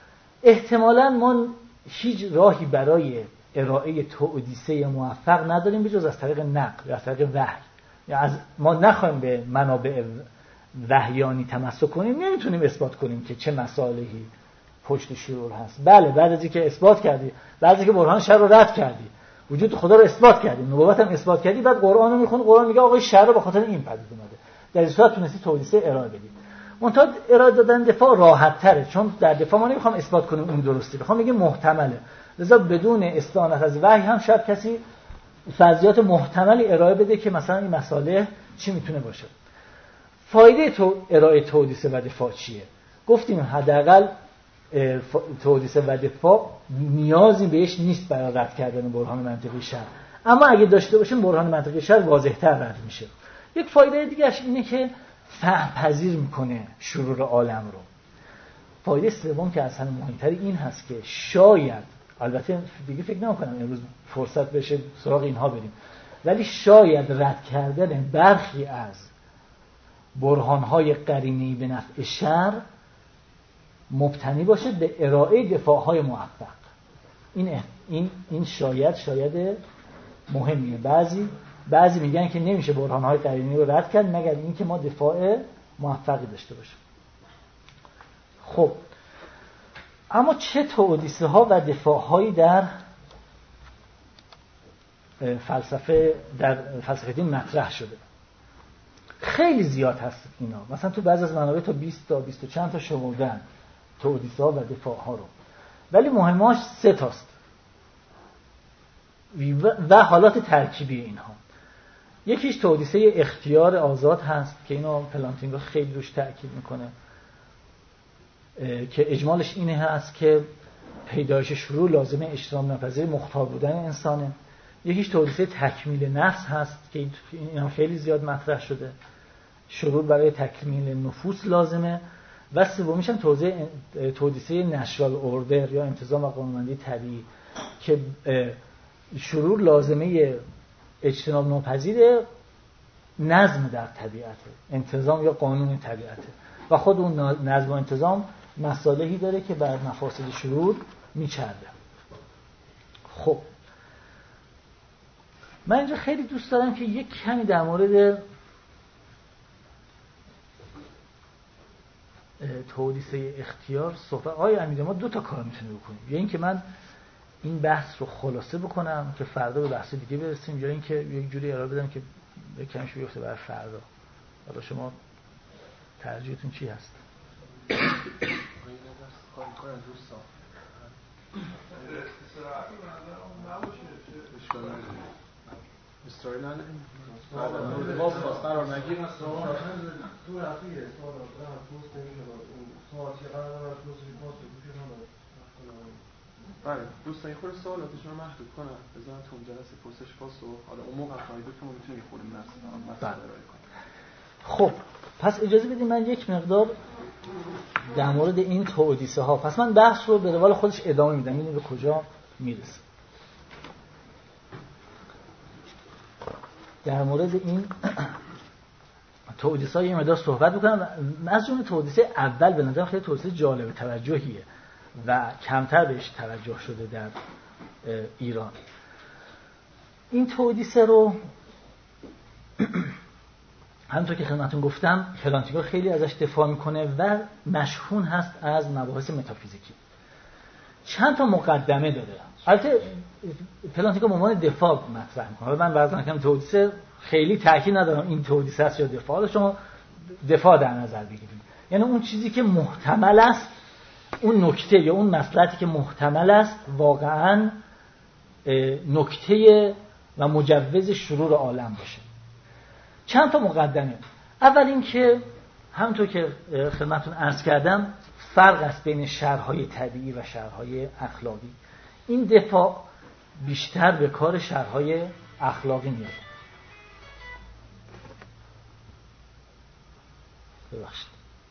احتمالاً ما هیچ راهی برای ارائه تئودیسه موفق نداریم بجز از طریق نقل یا از طریق وحی. یا از ما نخوایم به منابع وحیانی تمسک کنیم، نمیتونیم اثبات کنیم که چه مصالحی پشت شرور هست. بله بعد از اینکه اثبات کردی، بعد از اینکه برهان شر رو رد کردی، وجود خدا رو اثبات کردی، نبوت هم اثبات کردی، بعد قرآن رو میخونی، قرآن میگه آقای شر به خاطر این پدید اومده، در این صورت تونستی تئودیسه ارائه بدی. منتها ارائه دادن دفاع راحت تره، چون در دفاع ما نمیخوام اثبات کنیم اون درسته، میخوام بگم محتمله. لذا بدون استعانت از وحی هم شاید کسی فرضیات محتملی ارائه بده که مثلا این مسئله چی میتونه باشه. فایده ارائه تئودیسه و دفاع چیه؟ گفتیم حداقل تئودیسه و دفاع نیازی بهش نیست برای رد کردن برهان منطقی شر، اما اگه داشته باشیم برهان منطقی شر واضح‌تر رد میشه. یک فایده دیگه‌اش اینه که فهم پذیر میکنه شرور عالم رو. فایده سوم که اصلا مهمتر این هست که شاید، البته دیگه فکر نمی‌کنم امروز فرصت بشه سراغ اینها بریم، ولی شاید رد کردن برخی از برهان‌های قرینه‌ای به نفع شر مبتنی باشه به ارائه دفاع‌های موفق. این شاید مهمیه. بعضی میگن که نمیشه برهان‌های قرینه‌ای رو رد کرد مگر اینکه ما دفاع موفقی داشته باشیم. خب اما چه تئودیسه ها و دفاع هایی در فلسفه دین مطرح شده؟ خیلی زیاد هست اینا. مثلا تو بعضی از منابع تا 20 تا 20 چند تا شمردن تئودیسه ها و دفاع ها رو، ولی مهماش 3 تاست و حالات ترکیبی اینها. یکیش تئودیسه اختیار آزاد هست که اینو پلانتینگا خیلی روش تاکید میکنه که اجمالش اینه هست که پیدایش شرور لازمه اجتناب ناپذیر مختار بودن انسانه. یکیش تئودیسه تکمیل نفس هست که این هم خیلی زیاد مطرح شده، شرور برای تکمیل نفوس لازمه. و سومیش هم تئودیسه نچرال اوردر یا انتظام و قانونمندی طبیعی که شرور لازمه اجتناب ناپذیر نظم در طبیعته، انتظام یا قانون طبیعته، و خود اون نظم و انتظام مصالحی داره که بر مفاسد شرور میچرده. خب من اینجا خیلی دوست دارم که یک کمی در مورد تئودیسه اختیار صحبت. آقای امیری ما 2 تا کار میتونیم بکنیم، یا اینکه من این بحث رو خلاصه بکنم که فردا به بحث دیگه برسیم، یا اینکه یک جوری ارائه بدم که کمش بیفته برای فردا. حالا شما ترجیحتون چی هست؟ بله دوستان این خورده سوالاتشون رو محدود کنم بذارم تو اون جلسه پرسش پاسخ، حالا اون موقع فایده‌تون رو میتونید خودمون نفس ارائه کنیم. خب پس اجازه بدید من یک مقدار در مورد این تئودیسه ها، پس من بحث رو به روال خودش ادامه میدم ببینیم به کجا میرسه. در مورد این تئودیسه ها یه مقدار صحبت بکنم. از جمله تئودیسه اول به نظر خیلی تئودیسه جالب توجهیه و کمتر بهش توجه شده در ایران. این تئودیسه رو همونطور که خدمتتون گفتم پلانتینگا خیلی ازش دفاع میکنه و مشهون هست از مباحث متافیزیکی. چند تا مقدمه داره. البته پلانتینگا به عنوان دفاع مطرح میکنه. من بعضی وقتا تئودیسه خیلی تاکید ندارم این تئودیسه است یا دفاع، شما دفاع در نظر بگیرید. یعنی اون چیزی که محتمل است، اون نکته یا اون مصلحتی که محتمل است واقعاً نکته و مجوز شرور عالم باشه. چند تا مقدمه. اول این که همونطور که خدمتتون عرض کردم فرق است بین شرهای طبیعی و شرهای اخلاقی. این دفاع بیشتر به کار شرهای اخلاقی میاد. ببخشید.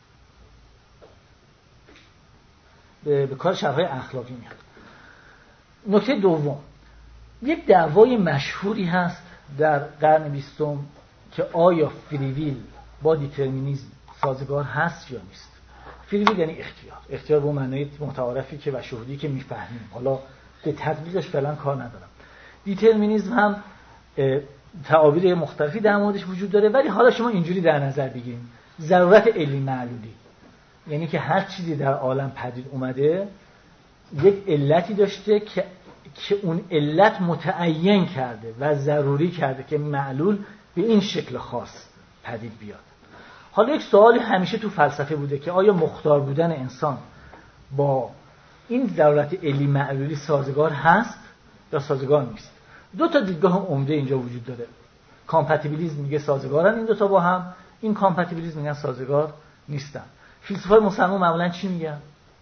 به کار شرهای اخلاقی میاد. نکته دوم، یک دعوای مشهوری هست در قرن 20 که آیا فریویل با دیترمینیسم سازگار هست یا نیست. فری ویل یعنی اختیار به معنای متعارفی که و شهودی که میفهمیم، حالا به تطبیقش فعلا کار ندارم. دیترمینیسم هم تعابیر مختلفی در موردش وجود داره، ولی حالا شما اینجوری در نظر بگیریم ضرورت علی معلولی، یعنی که هر چیزی در عالم پدید اومده یک علتی داشته که اون علت متعین کرده و ضروری کرده که معلول به این شکل خاص پدید بیاد. حالا یک سوالی همیشه تو فلسفه بوده که آیا مختار بودن انسان با این ضرورت علی معلولی سازگار هست یا سازگار نیست؟ دو تا دیدگاه عمده اینجا وجود داره. کامپتیبیلیسم میگه سازگارن این دو تا با هم، این کامپتیبیلیسم میگن سازگار نیستن. فیلسوفای مسلمان معمولا چی میگن؟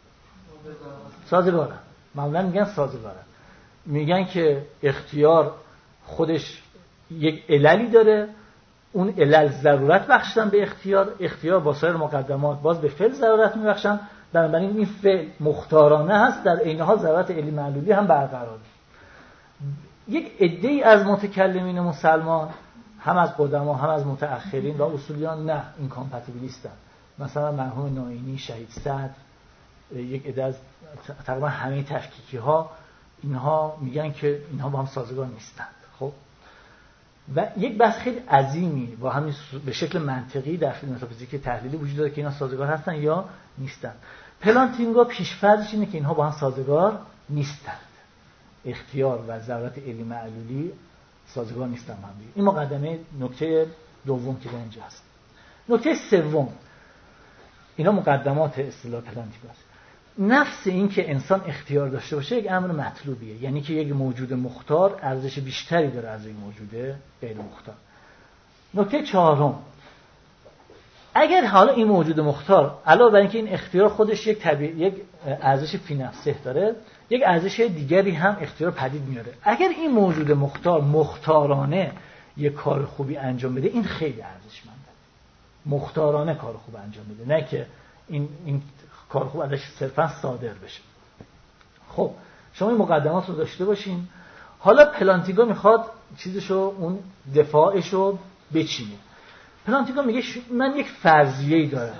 سازگارن. معمولا میگن سازگارن. میگن که اختیار خودش یک عللی داره، اون علل ضرورت بخشن به اختیار با سایر مقدمات باز به فعل ضرورت میبخشن، بنابراین این فعل مختارانه هست، در عین حال ضرورت علی معلولی هم برقراره. یک عده‌ای از متکلمین مسلمان، هم از قدما هم از متأخرین و اصولیان، نه این کامپتیبلیستن. مثلا مرحوم ناینی، شهید صدر، یک عده از تقریبا همه تفکیکی ها، اینها میگن که اینها با هم سازگار نیستند. خب و یک بحث خیلی عظیمی با همین به شکل منطقی در متافیزیک تحلیلی وجود داره که اینا سازگار هستن یا نیستن. پلانتینگا پیش‌فرضش اینه که اینها با هم سازگار نیستند. اختیار و ضرورت علی معلولی سازگار نیستن با هم. این مقدمه نکته دوم که اینجا هست. نکته سوم، اینا مقدمات اصطلاح پلانتینگاست. نفس این که انسان اختیار داشته باشه یک امر مطلوبیه، یعنی که یک موجود مختار ارزش بیشتری داره از یک موجود غیر مختار. نکته چهارم، اگر حالا این موجود مختار علاوه بر اینکه این اختیار خودش یک ارزش فی نفسه داره، یک ارزش دیگری هم اختیار پدید میاره. اگر این موجود مختارانه یک کار خوبی انجام بده، این خیلی ارزشمنده. مختارانه کار خوب انجام بده، نه که این کار خوب ازش صرفا صادر بشه. خب شما این مقدمات رو داشته باشین. حالا پلانتینگا میخواد چیزشو، اون دفاعشو بچینه. پلانتینگا میگه من یک فرضیه‌ای دارم.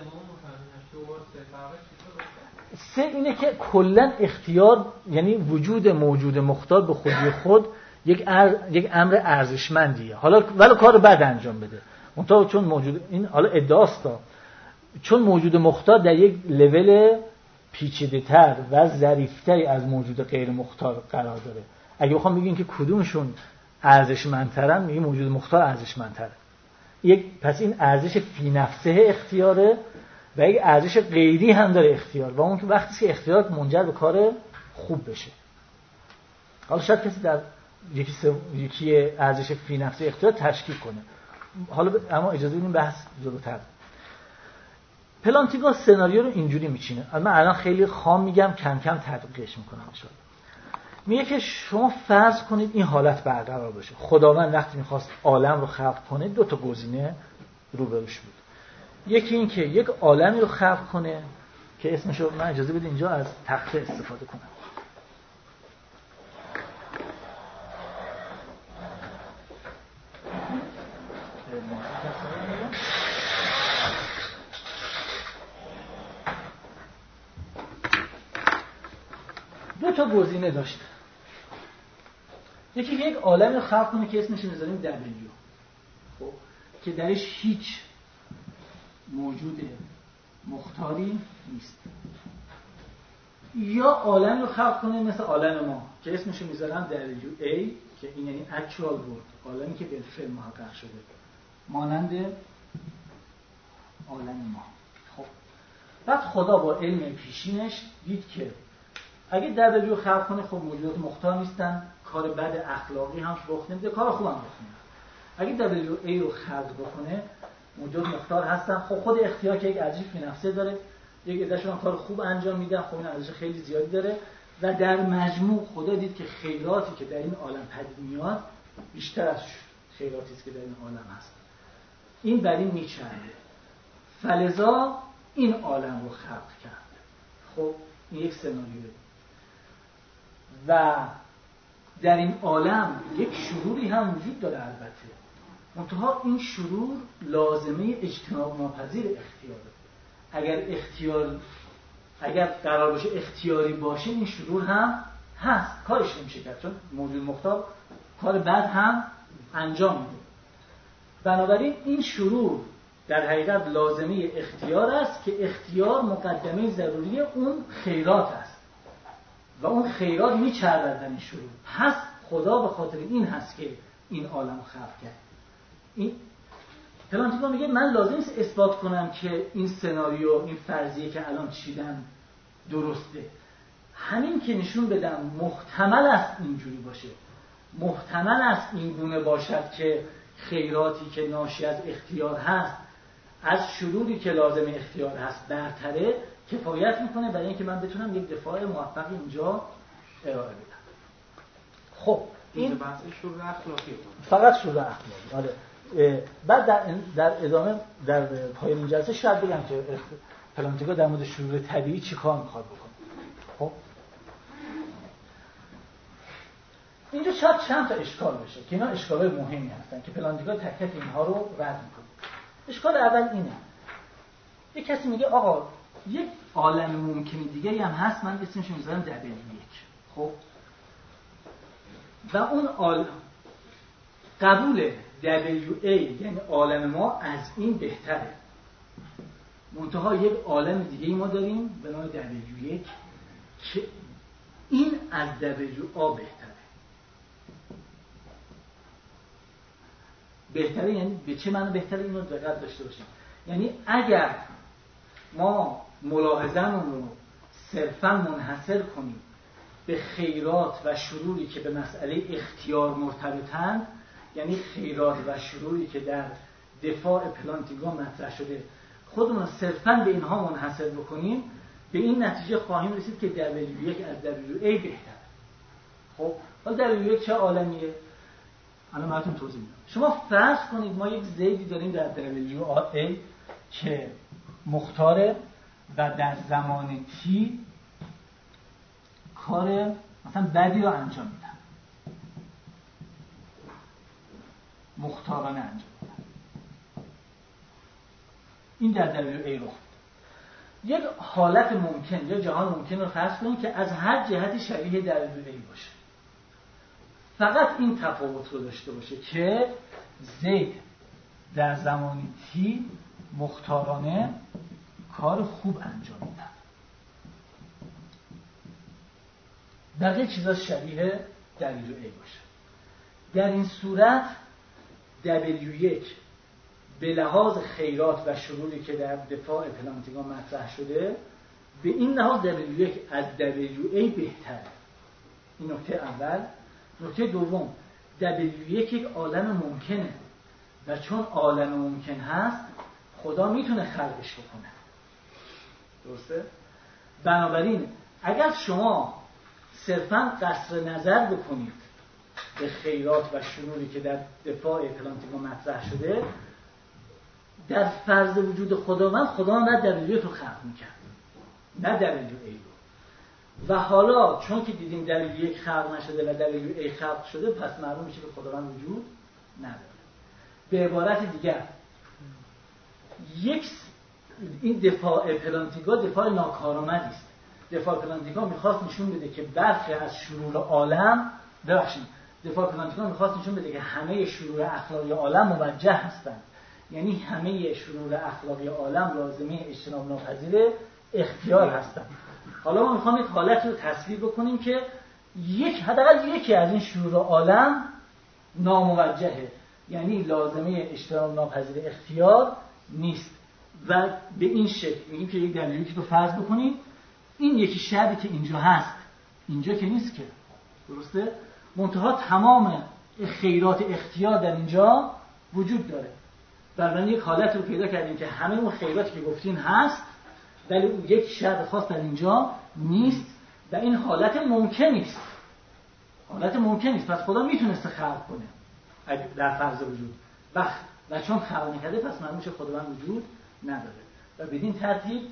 سه اینه که کلا اختیار یعنی وجود موجود مختار به خودی خود یک امر ارزشمندیه، حالا ولو کار بد انجام بده. منتها چون موجود این حالا ادعاست، چون موجود مختار در یک لول پیچیده‌تر و ظریف‌تری از موجود غیر مختار قرار داره. اگه بخوام بگیم که کدومشون ارزشمندترن، میگیم موجود مختار ارزشمندتره. پس این ارزش فی نفسه اختیاره و یک ارزش غیری هم داره اختیار، و اون که وقتی که اختیار منجر به کار خوب بشه. حالا شاید کسی در یکی ارزش فی نفسه اختیار تشکیک کنه. حالا اما اجازه بدین بحث جلوتر. پلانتینگا سناریو رو اینجوری میچینه. من الان خیلی خام میگم، کم کم تدقیقش میکنم ان شاء الله. میگه که شما فرض کنید این حالت برقرار باشه. خداوند وقتی میخواست عالم رو خلق کنه دو تا گزینه روبروش بود. یکی این که یک عالمی رو خلق کنه که اسمشو، من اجازه بدید اینجا از تخته استفاده کنم. دو تا گزینه داشته. یکی یک عالم رو خلق کنه که اسمش میذاریم دبلیو، خب که درش هیچ موجود مختاری نیست. یا عالم رو خلق کنه مثل عالم ما که اسمش میذارم دبلیو ای، که این یعنی اکچوال ورد، عالمی که بالفعل محقق شده، مانند عالم ما. خب بعد خدا با علم پیشینش دید که اگه دبلیو خلق کنه خب موجودات مختار نیستن، کار بد اخلاقی هم رخ نمیده، کار خوب هم رخ نمیده. اگه دبلیو ای رو خلق بکنه موجود مختار هستن، خب خود اختیار که یک ارزش فی نفسه داره، یک عده‌شون کار خوب انجام میدن، خب این ارزش خیلی زیادی داره و در مجموع خدا دید که خیراتی که در این عالم پدید میاد بیشتر از خیراتی است که در این عالم هست. این بر این میچرده، فلذا این عالم رو خلق کرد. خب این یک سناریوه. و در این عالم یک شروری هم وجود داره البته، منتها این شرور لازمه اجتناب ناپذیر اختیاره. اگر اختیار اگر قرار باشه اختیاری باشه این شرور هم هست، کارش نمیشه کرد، چون موجود مختار کار بد هم انجام میده. بنابراین این شرور در حقیقت لازمه اختیار است که اختیار مقدمه ضروری اون خیرات است و اون خیرات میچربد این شرور. پس خدا به خاطر این هست که این عالم رو خلق کرد. این پلانتیکا میگه من لازم نیست اثبات کنم که این سناریو، این فرضیه که الان چیدم درسته، همین که نشون بدم محتمل است اینجوری باشه، محتمل است این گونه باشد که خیراتی که ناشی از اختیار هست از شروری که لازم اختیار هست برتره، کفایت میکنه برای اینکه من بتونم یک دفاع موفق اینجا ارائه بدم. خب این بحث شروع اخلاقی فقط شروع اخلاقی. آره. بعد در ادامه در پایان این جلسه شاید بگم که پلانتیکا در مورد شرور طبیعی چی کار میخواد بکنه. خب اینجا شاید چند تا اشکال بشه که اینا اشکالای مهمی هستن که پلانتیکا تک تک اینها رو رد میکنه. اشکال اول اینه، یک کسی میگه آقا یک عالم ممکنی دیگه هم هست، من اسمش رو میذارم W1. خب و اون عالم قبول WA یعنی عالم ما از این بهتره. منتها یک عالم دیگه ما داریم به نام W1 که این از WA بهتره. یعنی به چه معنی بهتره؟ اینو دقت داشته باشیم. یعنی اگر ما ملاحظه‌مون رو صرفاً منحصر کنیم به خیرات و شروری که به مسئله اختیار مرتبطند، یعنی خیرات و شروری که در دفاع پلانتیکا مطرح شده، خودمون صرفاً به اینها منحصر بکنیم، به این نتیجه خواهیم رسید که W1 از WA بهتره. خب حالا W1 چه عالمیه؟ الان براتون توضیح میدم. شما فرض کنید ما یک زیدی داریم در WA که مختاره و در زمان T کار مثلا بدی رو انجام میدن، مختارانه انجام میدن. این در WA رخ. یک حالت ممکن یا جهان ممکن رو فرض کنید که از هر جهتی شبیه WA باشه، فقط این تفاوت رو داشته باشه که زید در زمان T مختارانه کار خوب انجام میدن، بقیه چیزا شبیه WA باشه. در این صورت W1 به لحاظ خیرات و شروری که در دفاع پلانتیکا مطرح شده، به این لحاظ W1 از WA بهتره. این نکته اول. نکته دوم، W1 یک عالم ممکنه و چون عالم ممکن هست خدا میتونه خلقش بکنه، درسته؟ بنابراین اگر شما صرفاً قصر نظر بکنید به خیرات و شروری که در دفاع پلانتیکا مطرح شده، در فرض وجود خدا نه W1 رو خلق میکرد نه WA رو. و حالا چون که دیدیم W1 خلق نشده و WA خلق شده، پس معلوم میشه که خداوند وجود نداره. به عبارت دیگر این دفاع پلانتیکا دفاع ناکارآمدی است. دفاع پلانتیکا میخواست نشون بده که برخی از شرور عالم، دفاع پلانتیکا میخواست نشون بده که همه شرور اخلاقی عالم موجه هستند، یعنی همه شرور اخلاقی عالم لازمه اجتناب ناپذیر اختیار هستند. حالا ما میخوام یک حالت رو تصویر بکنیم که حداقل یکی از این شرور عالم ناموجهه، یعنی لازمه اجتناب ناپذیر اختیار نیست. و به این شکل میگیم که یک دلیلی که تو فرض بکنید این یکی شرطی که اینجا هست اینجا که نیست که، درسته؟ منتها تمام خیرات اختیار در اینجا وجود داره. بنابراین یک حالت رو پیدا کردیم که همه اون خیراتی که گفتین هست، ولی اون یک شرط خاص در اینجا نیست و این حالت ممکن نیست. حالت ممکن نیست، پس خدا میتونسته خلق کنه در فرض وجود و چون خلق نکرده پس معلوم میشه خداوند وجود نداره و بدین ترتیب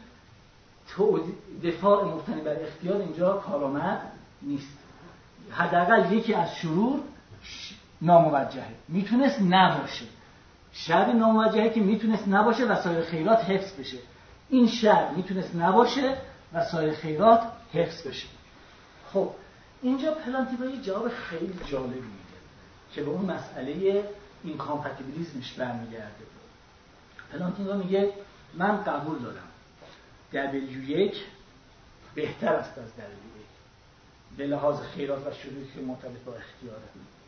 دفاع مبتنی بر اختیار اینجا کارآمد نیست. حداقل یکی از شرور ناموجهه، میتونست نباشه. شرط ناموجهه که میتونست نباشه و سایر خیرات حفظ بشه. این شرط میتونست نباشه و سایر خیرات حفظ بشه. خب اینجا پلانتیگا یه جواب خیلی جالبی میده که به اون مسئله این کامپتیبیلیسمش برمیگرده. پلانتیگا میگه من قبول دارم W1 بهتر است از W1 به لحاظ خیرات و شروعی که مرتبط با اختیاره.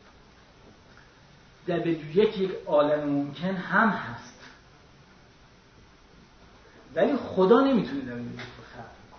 W1 یک عالم ممکن هم هست، ولی خدا نمیتونه W1 رو خلق کنه.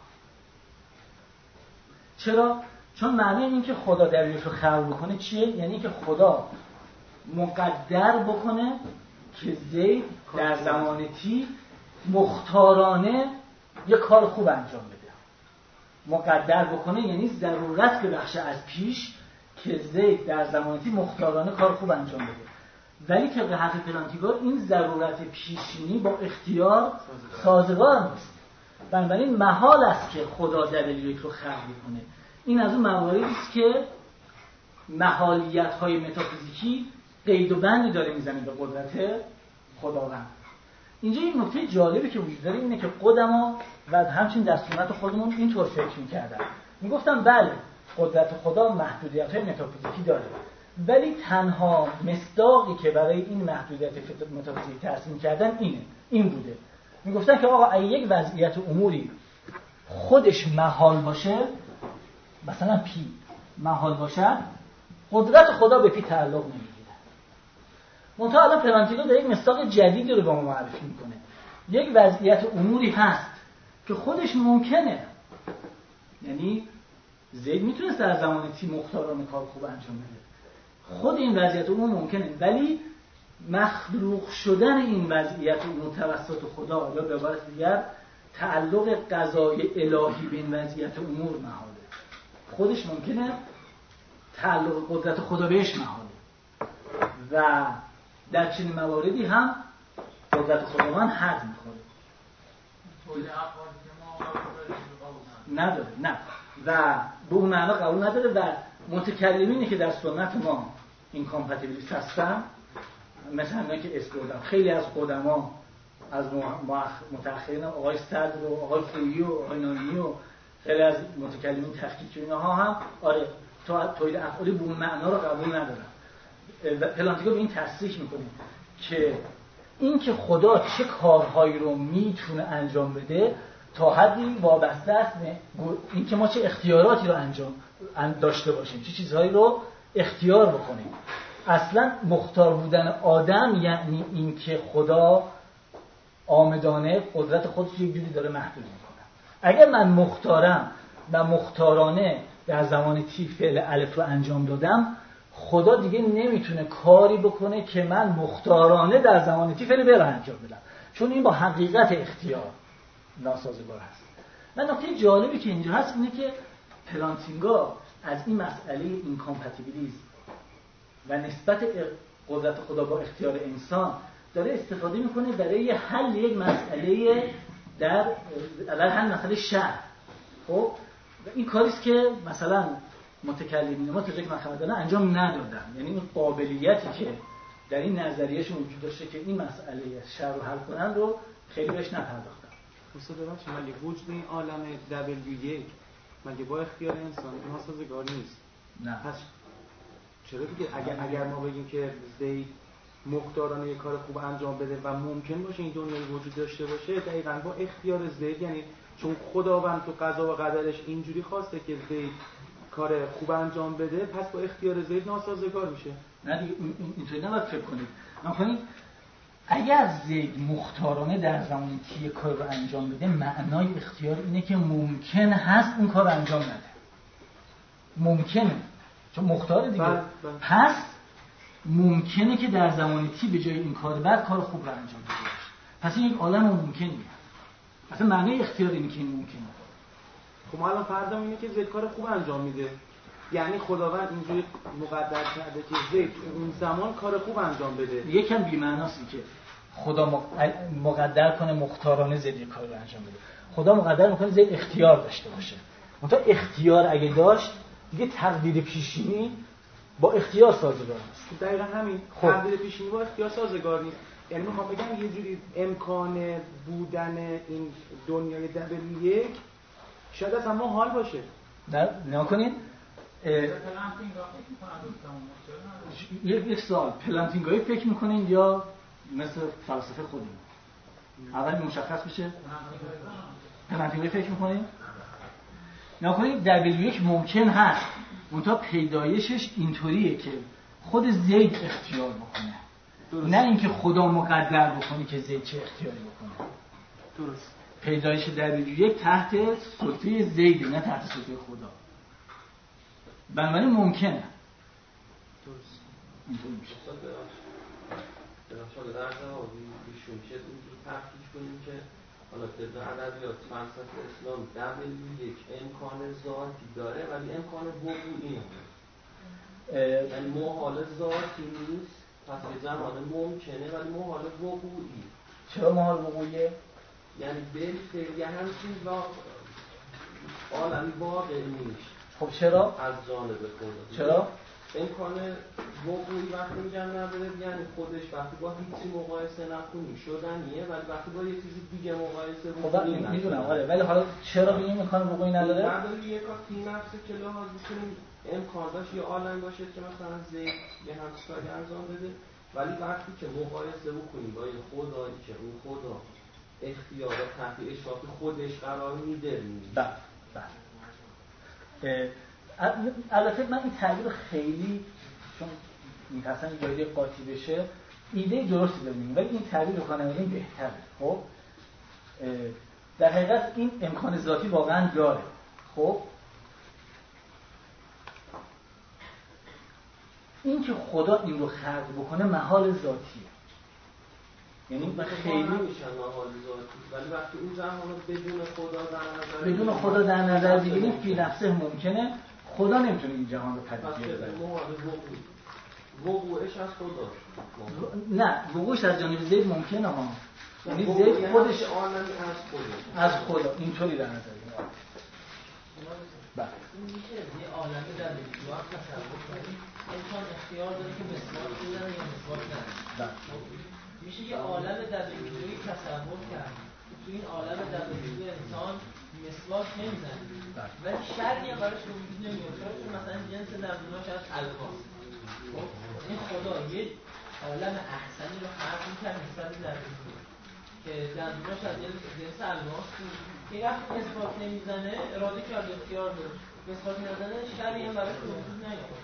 چرا؟ چون معنی این که خدا W1 رو خلق بکنه چیه؟ یعنی که خدا مقدر بکنه که زید در زمان تی مختارانه یک کار خوب انجام بده. مقدر بکنه یعنی ضرورت ببخشه از پیش که زید در زمان تی مختارانه کار خوب انجام بده. ولی که به حق پلانتیگا این ضرورت پیشینی با اختیار سازگار نیست. بنابراین محال است که خدا W1 رو خلق کنه. این از اون مواردی است که محالیت‌های متافیزیکی قید و بندی داره میزنه به قدرت خداوند. اینجا این نکته جالبی که وجود داره اینه که قدما و همچنین در سنت خودمون اینطور فکر می‌کردن. میگفتن بله قدرت خدا محدودیت‌های متافیزیکی داره، ولی تنها مصداقی که برای این محدودیت متافیزیکی ترسیم کردن این بوده. میگفتن که آقا اگه یک وضعیت اموری خودش محال باشه، مثلا پی محال باشه، قدرت خدا به پی تعلق نمیگیره. منتها الان پلانتیگا در یک مصداق جدیدی رو به ما معرفی میکنه. یک وضعیت اموری هست که خودش ممکنه، یعنی زید میتونست در زمان تی مختارانه کار خوب انجام بده، خود این وضعیت امور ممکنه، ولی مخلوق شدن این وضعیت امور توسط خدا یا به عبارت دیگر تعلق قضای الهی به این وضعیت امور محاله. خودش ممکنه، تعلق قدرت خدا بهش محاله و در چنین مواردی هم قدرت خداوند حد میخوره. نداره، نه، و به اون معنا قبول نداره و متکلمینی که در سنت ما این کامپتیبلیست هستن، مثلا اونایی که اسم خیلی از قدما از متأخرین آقای صدر و آقای خویی و آقای نانی و خیلی از متکلمین تحقیقی اینها هم آره توحید افعالی به اون معنا رو قبول ندارن. پلانتیگا به این تصریح میکنه که این که خدا چه کارهایی رو میتونه انجام بده تا حدی وابسته است این که ما چه اختیاراتی رو انجام داشته باشیم، چه چیزهایی رو اختیار بکنیم. اصلا مختار بودن آدم یعنی این که خدا آمدانه قدرت خودش یک جوری داره محدود میکنه. اگر من مختارم و مختارانه در زمان تی فعل الف رو انجام دادم، خدا دیگه نمیتونه کاری بکنه که من مختارانه در زمان تی فعل ب رو انجام بدم، چون این با حقیقت اختیار ناسازگار هست. و نکته جالبی که اینجا هست اینه که پلانتیگا از این مسئله اینکامپتیبیلیسم و نسبت قدرت خدا با اختیار انسان داره استفاده میکنه برای حل یک مسئله در حل مسئله شرع. خب این کاریست که مثلا متکلمین ما تا جایی که من خبر دارم انجام ندادن، یعنی اون قابلیتی که در این نظریهشون وجود داشته که این مسئله شرع رو حل کنن رو خیلی بهش نپرداختن. استاد ببخشید مگه وجود این عالم W1 مگه با اختیار انسان ناسازگار نیست؟ نه. پس چرا دیگه اگر ما بگیم که زید مختارانه یک کار خوب انجام بده و ممکن باشه این دنیای وجود داشته باشه، دقیقاً با اختیار زید، یعنی چون خداوند تو قضا و قدرش اینجوری خواسته که زید کار خوب انجام بده، پس با اختیار زید ناسازگار میشه. نه دیگه اینطوری نباید فکر کنید. مثلا اگر زید مختارانه در زمان تی کار رو انجام بده، معنای اختیار اینه که ممکن هست اون کار رو انجام نده. ممکنه، چون مختار دیگه. پس ممکنه که در زمان تی به جای این کار بعد کار خوب رو انجام بده. پس این یک عالم ممکنه. اصلا معنای اختیار اینه که این ممکنه. خب ما الان فرضم اینه که زید کار خوب انجام میده، یعنی خداوند اینجوری مقدر کرده که زید اون زمان کار خوب انجام بده. یکم بی‌معناست که خدا مقدر کنه مختارانه زید یک کار رو انجام بده. خدا مقدر میکنه زید اختیار داشته باشه. منتها اختیار اگه داشت دیگه تقدیر پیشینی با اختیار سازگار نیست. دقیقاً همین. تقدیر پیشینی با اختیار سازگار نیست. یعنی میخوام بگم یه جوری امکان بودن این دنیای W1 شاید اصلا ما حال باشه. نه کنید یک سوال، پلانتینگایی فکر میکنین یا مثل فلسفه خودمون؟ اول مشخص بشه. پلانتینگایی فکر میکنین؟ نه کنید W1 ممکن هست، منتها پیدایشش اینطوریه که خود زید اختیار بکنه، نه اینکه خدا مقدر بکنه که زید چه اختیاری بکنه. درست. پیدایش W1 تحت سلطه زید، نه تحت سلطه خدا. بنابراین ممکنه. درست. اینطوری میشه. درخشان در ایشون که اونجور تفکیک کنیم که حالا طبق ادبیات فلسفه اسلام W1 امکان ذاتی داره ولی امکان وقوعی نداره. یعنی محال ذاتی نیست، پس یه زمان ممکنه ولی محال وقوعی. چرا محال وقوعیه؟ یعنی بالفعل یه همچین عالمی واقع نیست. خب چرا؟ از جانب خدا. چرا؟ امکان وقوعی وقتی میگن نداره، یعنی خودش وقتی با هیچی مقایسه نکنی شدنیه، ولی وقتی با یه چیزی دیگه مقایسه بکنی خب میدونم آره، ولی حالا چرا بگیم امکان وقوعی نداره؟ نداره یه کار فی نفسه که لحاظ بکنیم امکان داشت یه عالم باشه که مثلا زید یه همچین کاری انجام بده، ولی وقتی که مقایسه بکنیم با یه خدایی که اون خدا اختیارات تحت اشراف خودش قرار میده. بله. البته من این تعبیر خیلی چون می‌خواستم جایی قاطی بشه ایده درستی داریم، ولی این تعبیر رو خانوادگی بهتره. خب در حقیقت این امکان ذاتی واقعا داره. خب این که خدا این رو خلق بکنه محال ذاتیه، یعنی خیلی نمیشن محال ذاتی، ولی وقتی اون زمان رو بدون خدا در نظر بگیریم فی نفسه ممکنه، خدا نمیتونه این جهان رو پدید بیاره. وقوعش از خدا. نه، وقوعش از جانب زید ممکنه ها. یعنی زید خودش عالمی از خدا اینطوری در نظر بگیریم. بله. میشه یه عالم در وجود تصور کنیم انسان اختیار داره که مسواک بزنه یا مسواک نزنه. میشه یه عالم در وجودی تصور کرد تو این عالم در وجود انسان مسواک نمیزنه ولی شرعی هم براش وجود نمیاد، چون مثلا جنس نمونه‌اش از الماس. این خدا یه عالم احسنی رو خلق می‌کرد نسبت در وجود که دندوناش از جنس الماس بود که وقتی مسواک نمیزنه اراده کرد اختیار داره مسواک نزنه، شرعی هم براش وجود نمیاد.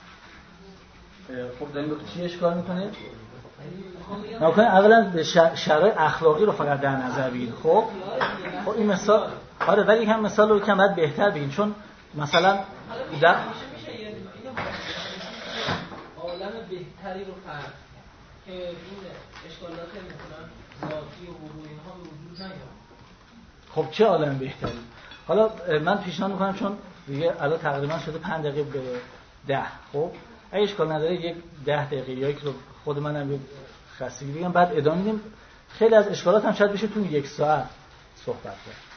خب داریم به چی اشکال میکنه؟ نکنه اولا شرایط اخلاقی رو فقط در نظر بگیرید. خب این مثال آره، ولی هم مثال رو کم باید بهتر بگین، چون مثلا در میشه یه عالم بهتری رو خلق که این اشکالات مثلا ذاتی و وقوعی اینها به وجود نیاد. خب چه عالم بهتری؟ حالا من پیشنهاد میکنم چون دیگه الان تقریبا شده 5 دقیقه به 10. خب اگه اشکال نداره یک 10 دقیقه یا یک رو خود منم خستگی بگم بعد ادامه میدیم. خیلی از اشکالات هم شاید بشه تو 1 ساعت صحبت کرد.